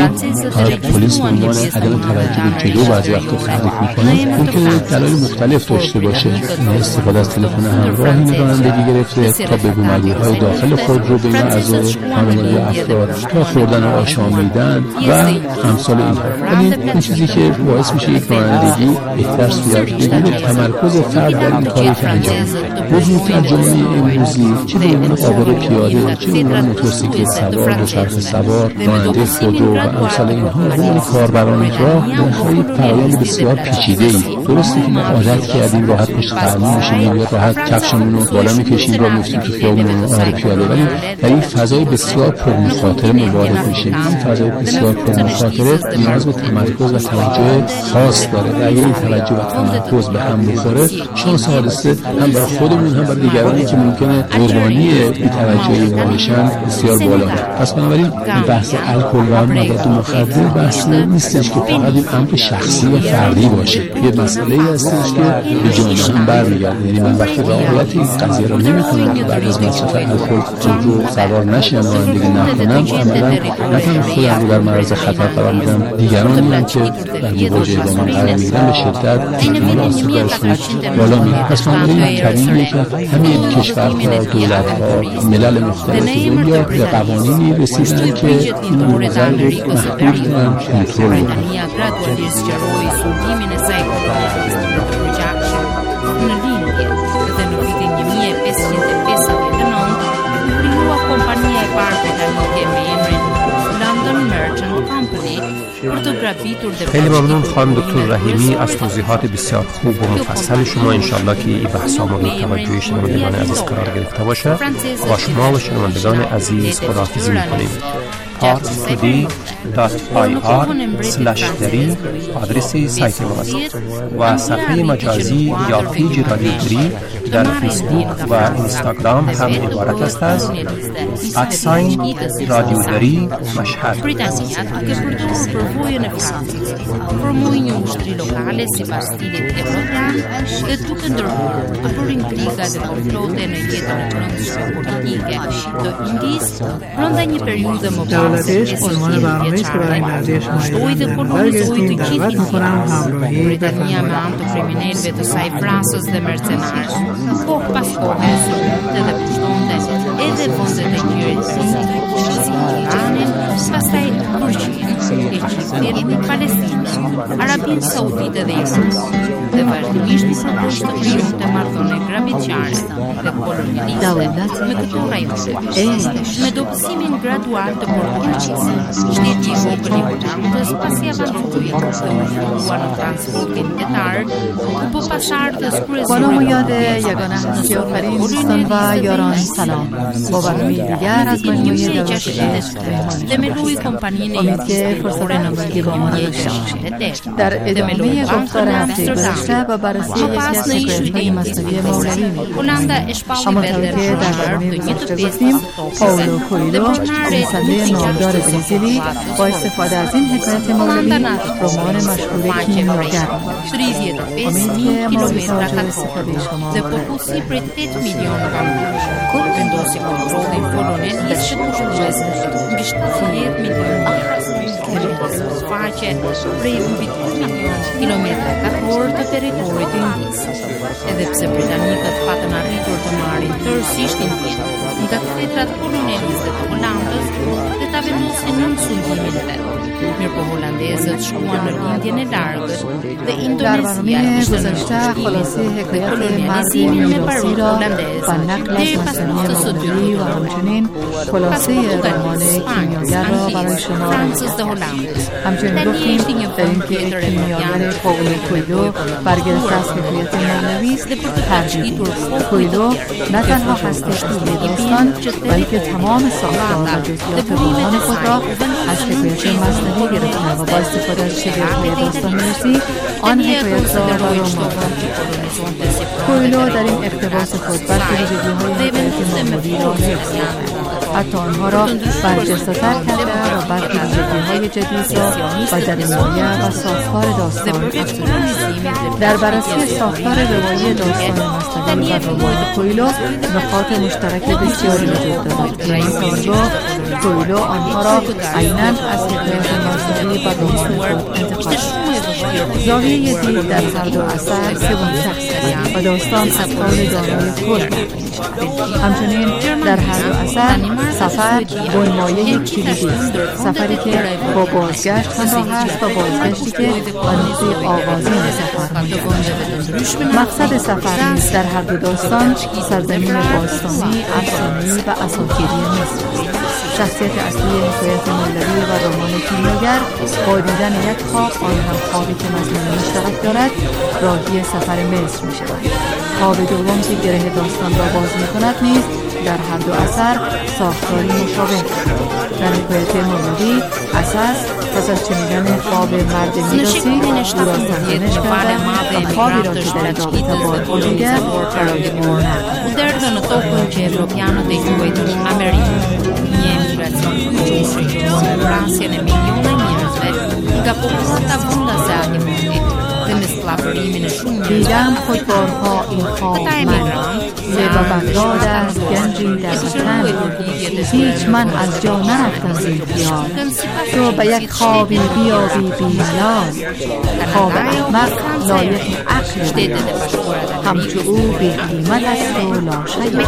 پلیس به عنوان عدم توجه به جلو بعضی وقتا تعریف میکنه، ممکنه دلایل مختلف داشته باشه. استفاده از تلفن همراه این رانندگی گرفته تا بگومگوهای داخل خود رو بین اعضای خانواده افراد تا خوردن آشامیدن و امثال اینها. ولی این چیزی که باعث میشه یک رانندگی بهتر صورت بگیره تمرکز فرد در این کاری که انجام میده. بزرگتر جامعه امروزی چه به عنوان عابر پیاده، چه به عنوان موتورسیکلت سوار، دوچرخه سوار، راننده خودرو و امثال اینها به عنوان کاربران راه دارای فرآیند بسیار پیچیده‌ای. درسته که ما عادت کردیم راحت پشت فرمون میشیم یا راحت کفشمون رو بالا میکشیم را میفتیم تو خیابون عابر پیاده، ولی در این فضای بسیار پرمخاطره مواجه میشیم. این فضای بسیار پرمخاطره نیاز به تمرکز و توجه خاص داره و اگر این توجه و تمرکز به هم بخوره شانس حادثه هم برای خودمون هم برای دیگرانی که ممکنه قربانی بی‌توجهی ما بشن بسیار بالا هست. پس بنابراین بحث الکل و مواد مخدر بحث نیستش که فقط این امر شخصی و فردی باشه. یه مسئله‌ای هستش که به جامعه هم برمیگرده. یعنی من وقتی رعایت این قضیه رو نمی‌کنم که بعد از مصرف الکل خودرو سوار نشم و رانندگی نکنم، عملاً نه تنها خودم رو در معرض خطر قرار میدم، دیگرانی هم که در مواجهه با من قرار میگیرن به شدت احتمال آسیب برشون بالا میره. پس بنابراین طبیعیه که همین کشورها، دولت‌ها، ملل مختلف دنیا به قوانینی رسیدن که این موضوع رو محدود کنن، کنترل کنن. خیلی ممنون خانم دکتر رحیمی از توضیحات بسیار خوب و مفصل شما. انشالله که این بحثا مورد توجه شنوندگان عزیز قرار گرفته باشه. با شما و شنوندگان عزیز خداحافظی می‌کنیم. پارتودی دات آی آر سلش دری آدرس سایت ماست و صفحه مجازی یا پیج رادیو دری در فیسبوک و اینستاگرام هم عبارت است از ادساین رادیو دری مشهد. Promuove industrie locale si fa stile e programmi e tutte le a por intriga de complot e negate le transizioni politiche. In dis non da ogni periodo دولتش عنوان برنامه‌ای که برای این نردش مایده برگردیم دعوت میکنم همراهی بفرمایید. crimineel vedo sai frasos de mercenari o pascones de de pustonde e de fonde de currency pastai turci e palestina Arabia Saudita de Iran de vardimiști să construim de martone graviciane de colonialiste me cât un raion me dopsimin gradual de portuguese știți vocali de spații avanțuri de one transport intetar po pasar de scure با نام و یاد یگانه هستی آفرین دوستان و یاران سلام. با برنامه دیگر از مجموعه دولت امید که فرصت همراهی با ما را داشته باشید. در ادامه گفتار هفته گذشته و بررسی یکی از حکایت‌های مصنوی مولوی می‌کنیم. همانطور که در برنامه گذشته گفتیم پائولو کوئلو نویسنده نامدار برزیلی با استفاده از این حکایت مولوی رمان مشهور کیمیاگر امید که مورد توجه استفاده شما Quando si controlla il colonnello, si conosce il faqe prej mbit kilometra katror të territorit të Indisë. Edhe pse britanikët patën arritur të marrin tërësisht Indinë nga fletrat kolonialiste të Holandës dhe ta vendosin nën sundimin e vet. Mirëpo holandezët shkuan në lindjen e largët dhe Indonezia ishte në خلاصه حکایت مرد میراثی را و نقل از مسئله مولوی و همچنین خلاصه رمان کیمیاگر را برای شما همچنین گفتیم در اینکه کیمیاگر پائولو کوئلو برگرفته از حکایت مولوی است. ترجیح کوئلو نه تنها هستش طول داستان بلکه تمام ساختار و جزئیات رمان خود را از حکایت مثنوی گرفته و با استفاده از شگفت‌های داستان‌نویسی آن حکایت را به رمان کوئلو در این اقتباس خود بر ویژگی‌های حکایت معمولی را حفظ کرده، حتی آنها را برجسته‌تر کرده و بر ویژگی‌های جدید را و در مایه و ساختار داستان افزوده. در بررسی ساختار روایی داستان مثنوی و رمان کوئلو نقاط مشترک بسیاری وجود دارد. در این سالگاه کوئلو آنها را عیناً از حکایت مثنوی و رمان خود انتقال کرد. زاویه دید در هر دو اثر سوم شخص و داستان از قول دارای کل. همچنین در هر دو اثر سفر بنمایه کلیدی است، سفری که با بازگشت همراه است و بازگشتی که با نقطه آغازین سفر می‌شود. مقصد سفر نیز در هر دو داستان سرزمین باستانی، افسانه‌ای و اساطیری مصر است. شخصیت اصلی حکایت مولوی و رمان کیمیاگر با دیدن یک خواب، آن هم خوابی که مضمون مشترک دارد، راهی سفر مصر می شود. خواب دوم که گره داستان را باز می کند نیز در هر دو اثر ساختاری مشابه در حکایت مولوی اثر پس از چنیدن خواب مرد میراثی او را سرزنش کرده و خوابی را که در رابطه با دیگر برای او نقل. Perdono tocco il centro piano dei due America. Niente migrazione, Francja ne milione njerëzve nga popullata vëllazake mundi dhe me skllavërimin e shumë دیدم خود بارها این خواب من به بغداد است گنجی در وطن هیچ من از جا نرفتم زین خیال تو به یک خوابی بیابی بیملال خواب احمق لایق عقل همچو او بی قیمت است و لاشی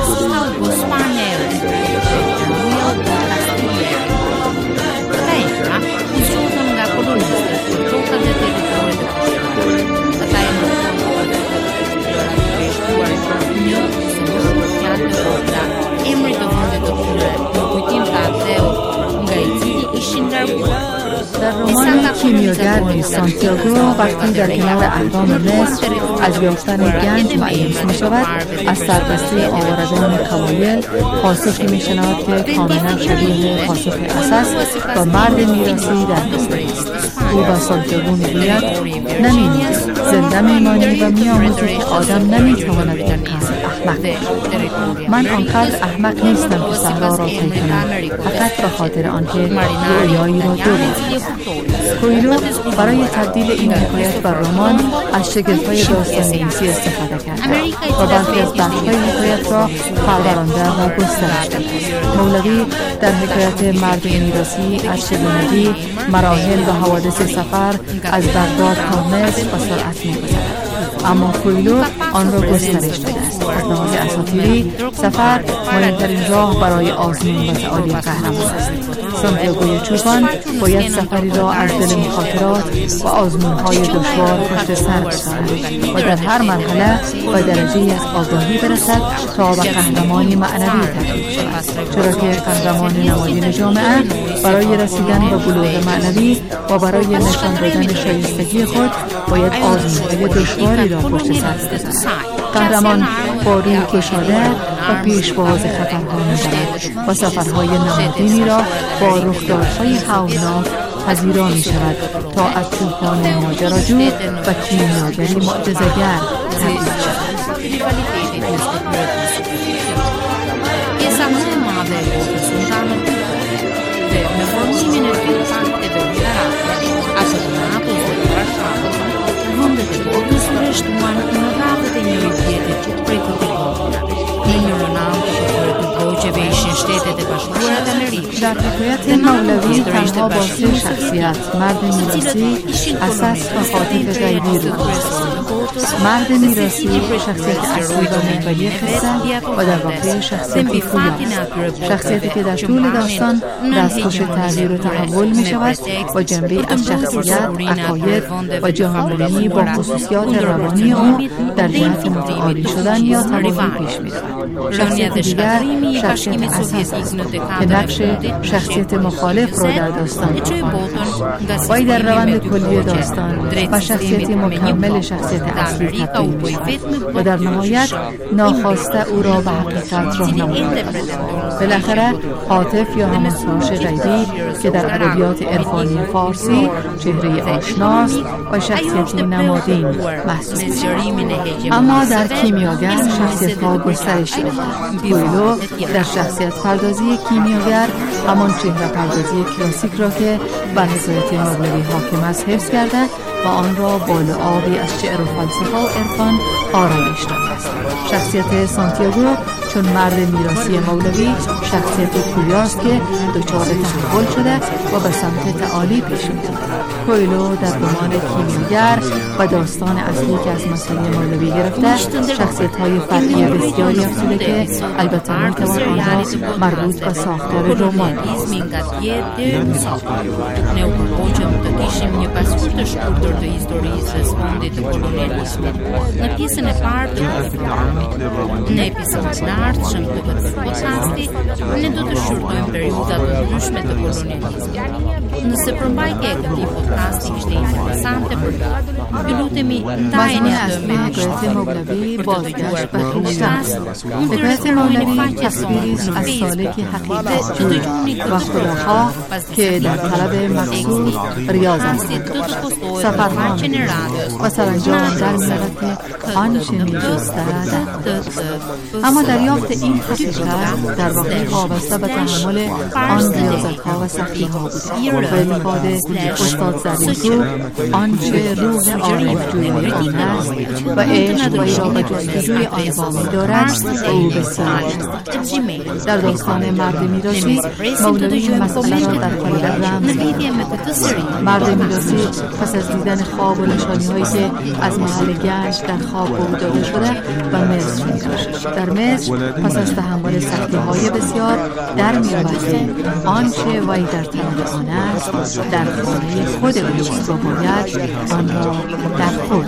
در رمان کیمیاگر نیز سانتیاگو وقتی در کنار اقوام مصر از یافتن گنج مایوس می شود از سربسته آوردگان قبایل پاسخی می شنود که کاملا شبیه پاسخ اساس و مرد میراثی در مصر است. او با سانتیاگو می گوید نمی‌میری، زنده میمانی و می‌آموزی که آدم نمی‌تواند این قدر احمق باشد. من آنقدر احمق نیستم که صحرا را طی کنم فقط به خاطر آنکه رویایی را دارم. کوئلو برای تبدیل این حکایت بر رمان از شگفت‌های داستان‌نویسی استفاده کرده و برخی از بخش‌های حکایت را پرورانده و گسترش داده. مولوی در حکایت مرد میراثی از چگونگی مراحل و حوادث سفر از بغداد تا مصر و سرعت می‌گذرد، اما کوئلو آن را گسترش داده است. از لحاظ اساطیری سفر مهمترین راه برای آزمون و تعالی قهرمان است. سانتیاگوی چوپان باید سفری را از دل مخاطرات و آزمون‌های دشوار پشت سر بگذارد و در هر مرحله و درجه‌ای از آگاهی برسد تا به قهرمانی معنوی تبدیل شود، چرا که قهرمان نمادین جامعه برای رسیدن به بلوغ معنوی و برای نشان دادن شایستگی خود باید آزمون‌های دشواری را پشت سر بگذارد. قهرمان با روی گشاده و پیشواز خطرها می‌برد و سفرهای نمادینی را با رخدادهای هولناک پذیرا می‌شود تا از طوفان ماجراجو و کیمیاگری معجزه‌گر تبدیل شود. Në një rënam të të të të që vejshin shtetet e bashkuara të Amerikës, در حکایت مولوی تنها با سه شخصیت مرد میراثی، اساس و خاطب غیبی رو مرد میراثی شخصیت اصلی و محوری قصه و در واقع شخصیت پویاست، شخصیتی که در طول داستان دستخوش تغییر و تحول می شود و جنبه از شخصیت، عقاید و جهانبینی با خصوصیات روانی او در جهت متعالی شدن یا تباهی پیش می رود. شخصیت دیگر شخصیت اساس است که نقش شخصیت مخالف را در داستان می‌کند. وی در روند کلی داستان و شخصیت مکمل شخصیت اصلی تبدیل می‌شود و در نهایت ناخواسته او را به حقیقت راهنمایی می‌کند. بالاخره هاتف یا همان سروش غیبی که در ادبیات عرفانی فارسی چهره آشناست و شخصیتی نمادین محسوب می‌شود. اما در کیمیاگر شخصیت‌ها گسترش یافتند. کوئلو در شخصیت پردازی کیمیاگر همان چهره پردازی کلاسیک را که بر حکایت مولوی حاکم است حفظ کرده و آن را با لعابی از شعر و فلسفه و عرفان آرایش داده است. شخصیت سانتیاگو چون مرد میراثی مولوی شخصیت پویاست که دچار تحول شده و به سمت تعالی پیش می‌رود. کوئلو در رمان کیمیاگر و داستان اصلی که از مسئله مولوی گرفته شخصیت‌های فرعی بسیاری افزوده که البته می‌توان آنها مربوط به ساختار رمان do historisë së fundit të kolonializmit. Në pjesën e parë të programit, në episodin e ardhshëm të këtij podcasti, ne do të shqyrtojmë periudha të ndryshme të kolonializmit. Nëse përmbajtja e këtij podcasti ishte interesante për ju, ju lutemi ndajeni atë me حکایت مولوی بازگشت به خویشتن. حکایت مولوی تصویری است از سالک حقیقت جوی و خداخواه که در طلب مقصود ریاض هستند. سفرها و سرانجام در می‌رود که آنچه می‌جسته اما دریافت این حقیقت در واقع وابسته به تحمل آن ریاضت‌ها و سختی‌ها بود. به افاد استاد زرین‌گو آنچه روح عارف جویی آن است و عشق وی را به جستجوی آن وامی دارد او بسیار است. در داستان مرد میراثی مولوی مسئله را در طلب رمز مرد میراثی پس از دیدن خواب و نشانی‌هایی که از محل گنج در خواب به او داده شده و مصر می‌رود. در مصر پس از تحمل سختی‌های بسیار در می‌آورد آنچه وی در طلب آن است در خانه خود اوست و باید آن را در خود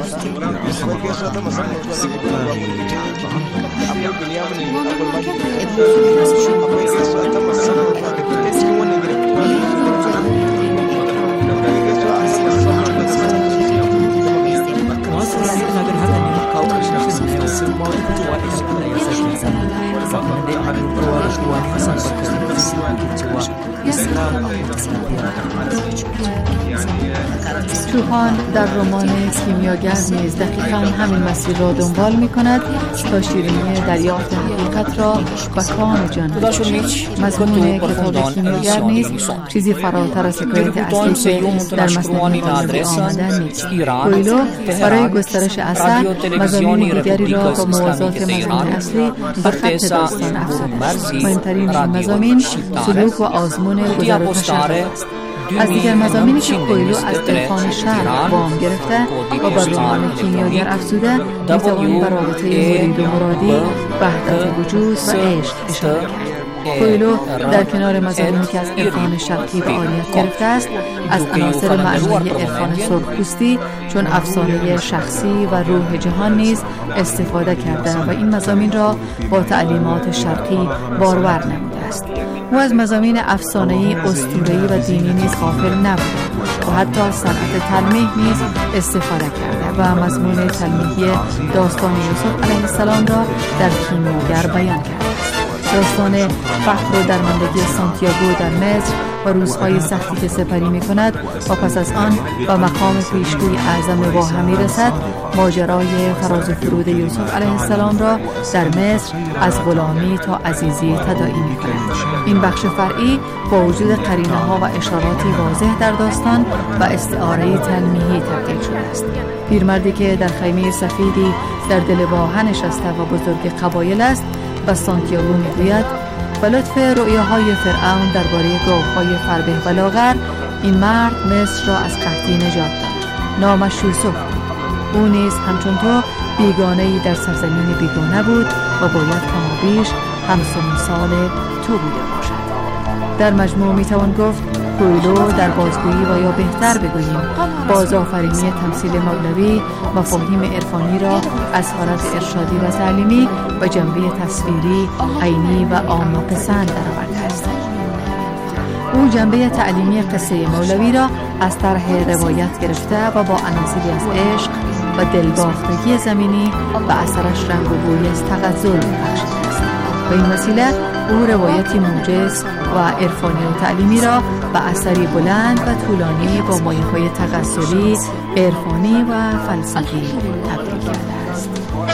چوپان در رمان کیمیاگر نیز دقیقاً همین مسیر را دنبال می کند تا شیرینی دریافت حقیقت را به کام جان بچشد. مضمون کتاب کیمیاگر نیز چیزی فراتر از حکایت اصلی که در متن مولوی آمده نیست. کوئلو برای گسترش اثر مضامین دیگری را با موازات مضمون اصلی به خط داستان افزوده. مهمترین این مضامین سلوک و آزمون گذر شهر است. از دیگر مضامینی که کوئلو از عرفان شرق وام گرفته و بر رمان کیمیاگر افزوده میتوان به رابطه مرید و مرادی، وحدت وجود و عشق اشاره کرد. کوئلو در کنار مضامینی که از عرفان شرقی فعالیت گرفته است از عناصر معنوی عرفان سرخپوستی چون افسانه شخصی و روح جهان نیز استفاده کرده و این مضامین را با تعلیمات شرقی بارور نموده است. او از مضامین افسانه‌ای، اسطوره‌ای و دینی نیز غافل نبود و حتی صنعت تلمیح نیز استفاده کرده و مضمون تلمیحی داستان یوسف علیه السلام را در کیمیاگر بیان کرده است. داستان فقر و درماندگی سانتیاگو در مصر و روزهای سختی که سپری می کند و پس از آن به مقام پیشگوی اعظم واهمی رسد، ماجرای فراز و فرود یوسف علیه السلام را در مصر از غلامی تا عزیزی تداعی می کند. این بخش فرعی با وجود قرینه ها و اشاراتی واضح در داستان و استعاره تلمیحی تبدیل شده است. پیرمردی که در خیمه سفیدی در دل واحه نشسته و بزرگ قبایل است و سانتیاگو میگوید و لطف رؤیاهای فرعون درباره گاوهای فربه و لاغر این مرد مصر را از قحطی نجات داد. نامش یوسف بود. او نیز همچون تو بیگانه‌ای در سرزمین بیگانه بود و باید کمابیش همسن سال تو بوده باشد. در مجموع میتوان گفت کویلو در بازگویی و یا بهتر بگوییم بازآفرینی تمثیل مولوی مفاهیم عرفانی را از حالت ارشادی و تعلیمی و جنبه تصویری، عینی و عامه‌پسند درآورده است. او جنبه تعلیمی قصه مولوی را از طرح روایت گرفته و با عناصری از عشق و دلباختگی زمینی و اثرش رنگ و بوی از تغزل بخشیده است. به این وسیله او روایتی موجز و عرفانی و تعلیمی را به اثری بلند و طولانی با مایه‌های تغزلی، عرفانی و فلسفی تبدیل کرده است.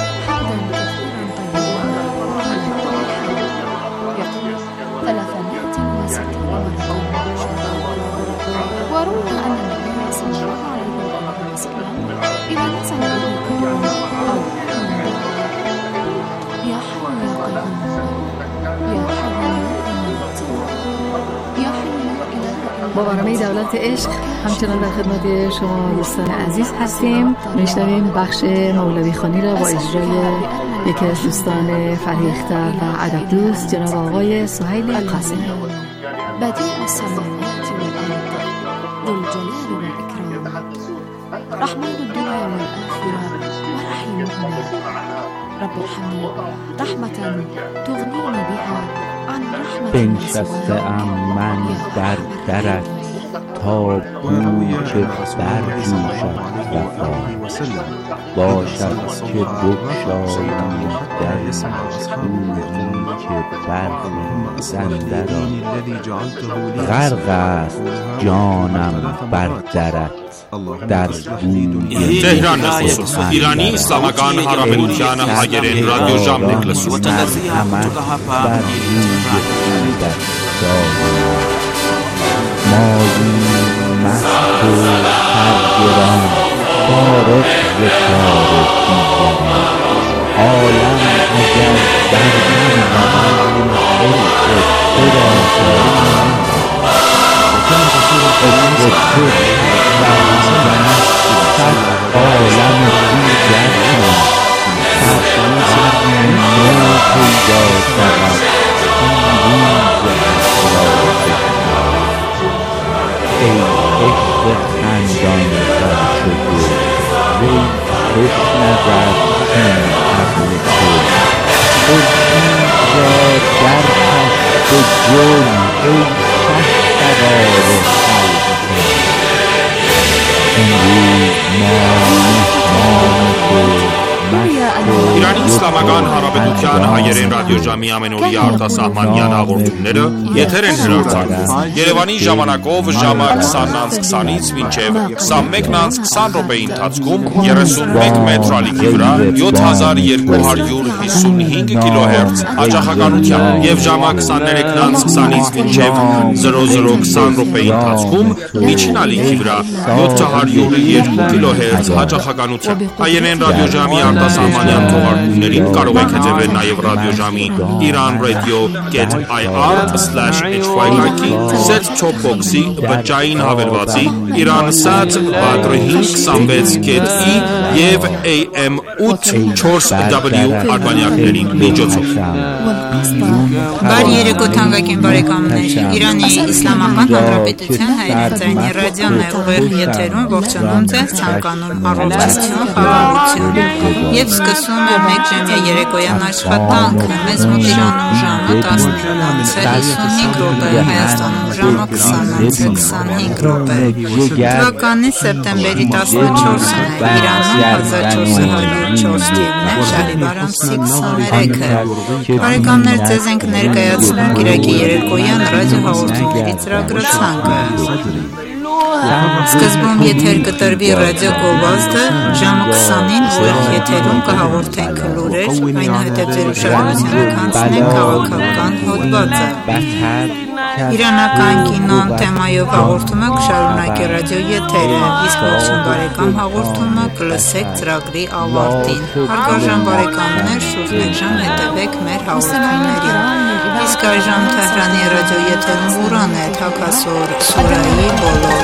با برنامه دولت عشق همچنان در خدمت شما دوستان عزیز هستیم. میشنویم بخش مولوی خوانی را با اجرای یکی از دوستان فرهیخته و ادب دوست جناب آقای سهیل قاسمی. بدیع السماوات والارض ذو الجلال والاکرام رحمن الدنيا والاخره ورحيمهما رب ارحمني رحمة تغنيني بها عن رحمة بنشستم من در درت تا بوی که برجوشد وفا باشد که بگشایی در بویی که برخی زنده را غرق است جانم بر درت در بوی تهران خصوص ایرانی اسلامگان حراملوچان هاگرین رادیو جام نکلسو همه بر بوی خودت دارم مایی مست و سرگران فارغ ز کار دیگران عالم اگر در من روان عشق تو را دارم عشق تو در من صد عالم دیگر کنم هر نو پیدا شود این روز اسرار ای عشق خندان در شده وی خوش نظر این عقل تو خورشید را در پشت جرم ای شه سوار خلق امروز ما مهمان تو Իրանի իսլամական հանրապետության հայերեն ռադիոժամի ամենօրյա արտասահմանյան հաղորդումները եթեր են հեռարձակվում Երևանի ժամանակով ժամը քսանից քսանից մինչև քսանմեկից քսան րոպեի ընթացքում երեսունմեկ մետր ալիքի վրա յոթ հազար երկու հարյուր հիսունհինգ կիլոհերց հաճախականությամբ եւ ժամը քսաներեքից քսանից մինչև զրո զրո քսան րոպեի ընթացքում միջին ալիքի վրա յոթ հարյուր երկու կիլոհերց հաճախականությամբ հայերեն ռադիոժամի արտասահմանյան թողարկումներին կարող եք հետևել նաև ռադիոժամի Iran Radio get ir slash h y like-ի set top box-ի բջջային հավելվածի Iransat Badr հինգ քսանվեց get i եւ A M ութ չորս W արբանյակների միջոցով Բարի երեկո թանկագին բարեկամներ Իրանի Իսլամական Հանրապետության հայրենի ռադիոն է ուղիղ եթերում ողջունում ձեզ ցանկանում առողջություն, խաղաղություն եւ սկսում է մեկ ժամյա երեկոյան աշխատանքը մեզ մոտ Իրանում ժամը տասնինից հիսունհինգ րոպե Հայաստանում ժամը քսանից քսանհինգ րոպե Թվականի սեպտեմբերի տասնչորսն է Իրանում հազար չորս հարյուր չորս թիվն է Շահրիվար ամսի քսաներեքը Բարեկամներ ձեզ ենք ներկայացնում Կիրակի երեկոյան ռադիո հաղորդումների ծրագրացանկը Սկզբում եթեր կտրվի ռադիո գովազդը ժամը քսանին ուղիղ եթերում կհաղորդենք լուրեր այնուհետև ձեր ուշադրությանը կանցնենք քաղաքական հոդվածը Իրանական կինոն թեմայով հաղորդումը կշարունակի ռադիո եթերը, իսկ ողջույն բարեկամ հաղորդումը կլսեք ծրագրի ավարտին։ Հարգարժան բարեկամներ, շուրջ մեկ ժամ հետևեք մեր հաղորդումներին։ Իսկ այժմ Թեհրանի ռադիո եթերում Ղուրան է թաքասոր սուրայի բոլոր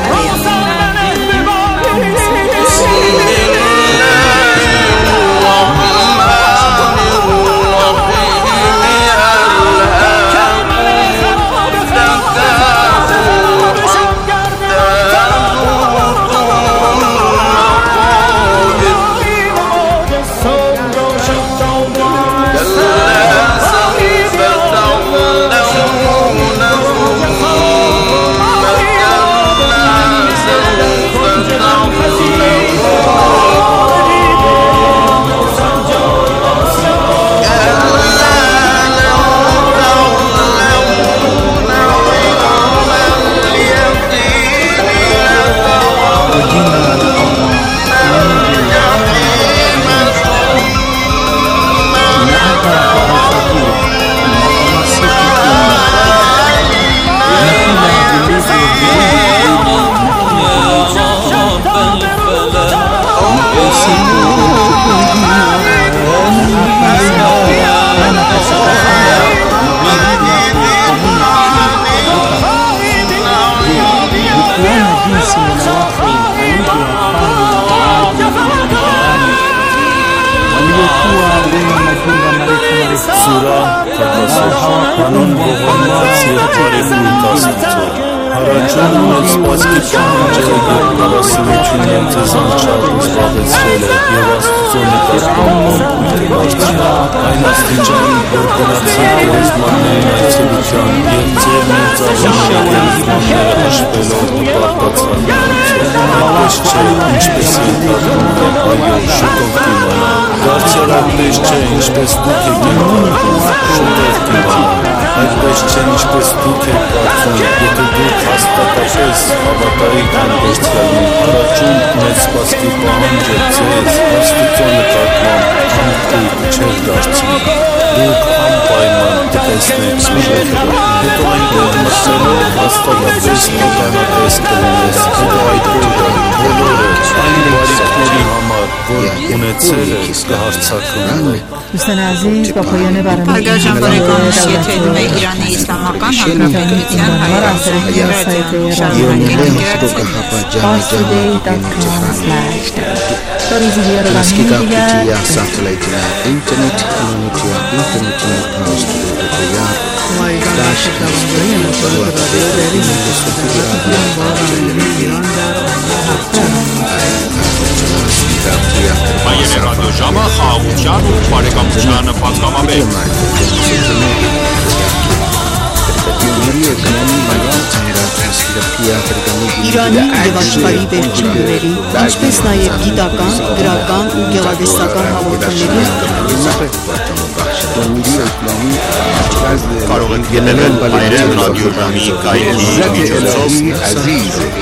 دوستان عزیز با پایان برنامه برگشتن برکانش یتیروم ایرانی اسلامکان هنگرافیتیان هایرانسانی رادیو شرمانگی دیگر پاسدی دات کام سلش تا روزی بیارو دیگر اینترنت کلونیتی اینترنتی پاست دیگر داشت Մայրե ռադիո ժամը խաղաղության ու բարեկամության պատգամաբեր։ Իրանի և աշխարհի վերջին լուրերի, ինչպես նաև գիտական, գրական ու գեղարվեստական հաղորդումների կարող եք ելնել Մայրե ռադիո ժամի կայքի միջոցով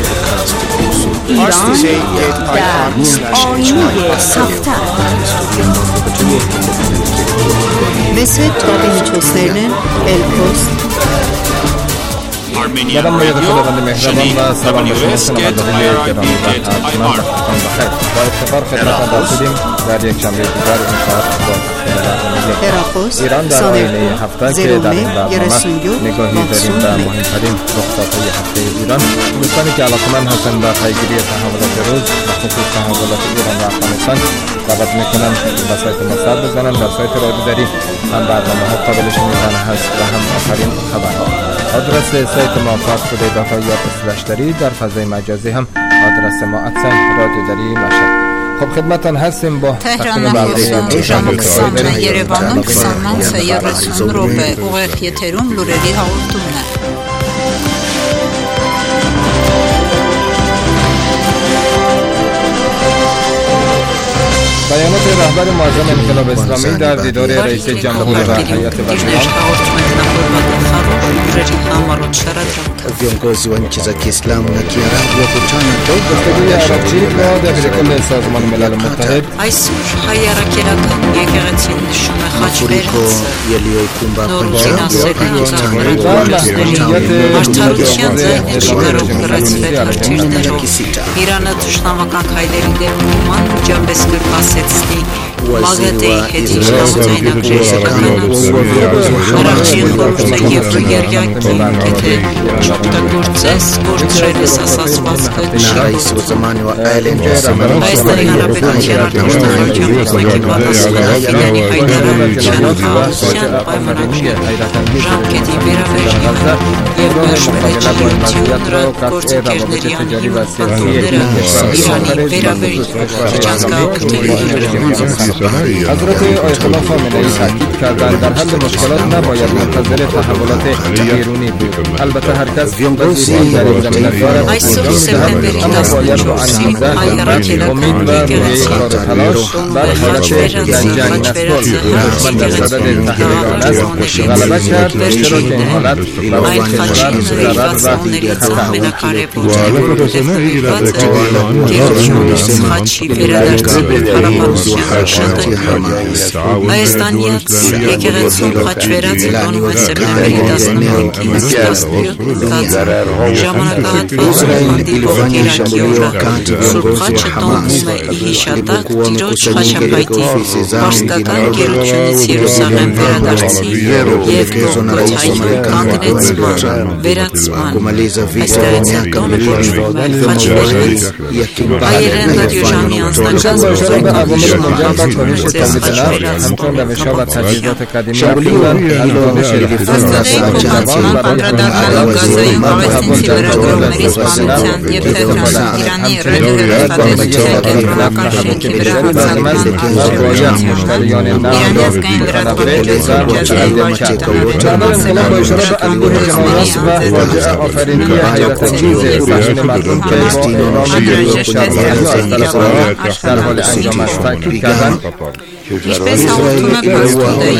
Մեզ հետ կապի միջոցներն են Elpost Armenian Radio شنی دبلیو اس get آی آر آی پی get آی آر با افتخار خدمتتان رسیدیم در یک شنبه دیگر این ساعت با ایران در آینه هفته که در این برنامه نگاهی داریم به مهمترین رخدادهای هفته ایران. دوستانی که علاقه‌مند هستند به پیگیری تحولات روز بخصوص تحولات ایران و افغانستان دعوت میکنم به سایت ما سر بزنند. در سایت رادیو دری هم برنامه ها قابل شنیدن هست و هم آخرین خبرها. آدرس سایت ما فارس کد داتا یا اسلش دری، در فضای مجازی هم آدرس ما ادسن رادیو دری مشهد. خب خدمتتان هستیم با تهران هفته شام کسان یرևանում քսանինը երեսուն րոպե ուղիղ եթերում լուրերի հաղորդումն է. بیانات رهبر معظم انقلاب اسلامی در دیدار رئیس جمهور و هیئت وزیران ureri hamar uçararak. viongozi wa nchi za Kiislamu na Kiarabu wakutana dogo سازمان ملل متحد Այսօր հայ առաքելական եկեղեցին նշում է խաչվերից նորոգին ասեղների արդարության ձայներ շնորհով կրացվել հրճիրներով Իրանը թշնամական քայլերի դեմ նման միջապես կրպասեցնի Մագատեի հետ իշխանությունների առաջին խորհուրդը և դու երյակի եթե չօգտագործես գործրելես ասացվածքը չի Հայաստանի Հանրապետության արտգործնախարարության խոսնակի բանասիրահ Իրանի հայտարարության խաղաղության պայմանագրի ժամկետի վերաբերյալ և մերժվելիչիություն դրա գործընկերների անհիմն պնդումները Իրանի վերաբերյալ միջազգային حضرت آیت الله خامنه‌ای تاکید کردند در حل مشکلات نباید منتظر تحولات بیرونی بود البته هر کس وزیری در این زمینه دارد اما باید با انگیزه امید و روحیه کار تلاش بر حالت جنگ نسل من در صدد تحقیقات است غلبه کرد چرا که این حالت برای ضرر و Հայաստանյաց եկեղեցում խաչվերածը տոնում է սեպտեմբերի տասնհինգին տասնյոթ ժամանակահատվածում հանդիպող Իրաքի օրը Սուրբ խաչը տոնում է հիշատակ Տիրոջ խաչապայթի պարսկական գերությունից Երուսաղեմ վերադարձի և Գողգոթայի կանգնեցման վերացման այստեղեցյան տոնը կոչվում է խաչվերից հայերեն ռադիոժամի անձնական զորույթ همچون روش‌ها و تجهیزات قدیمی بودند البته شریف Հաստատային անդրադառնալով գազային պաղեստինցի վերագրողների սպանության և Թեհրան Իրանի ռադիոհեռուստատեսության կենտրոնական շենքի վրա Իրանի ազգային լրատվության միջազգային վարչապետարան Ինչպես հաղորդում է փաստուդը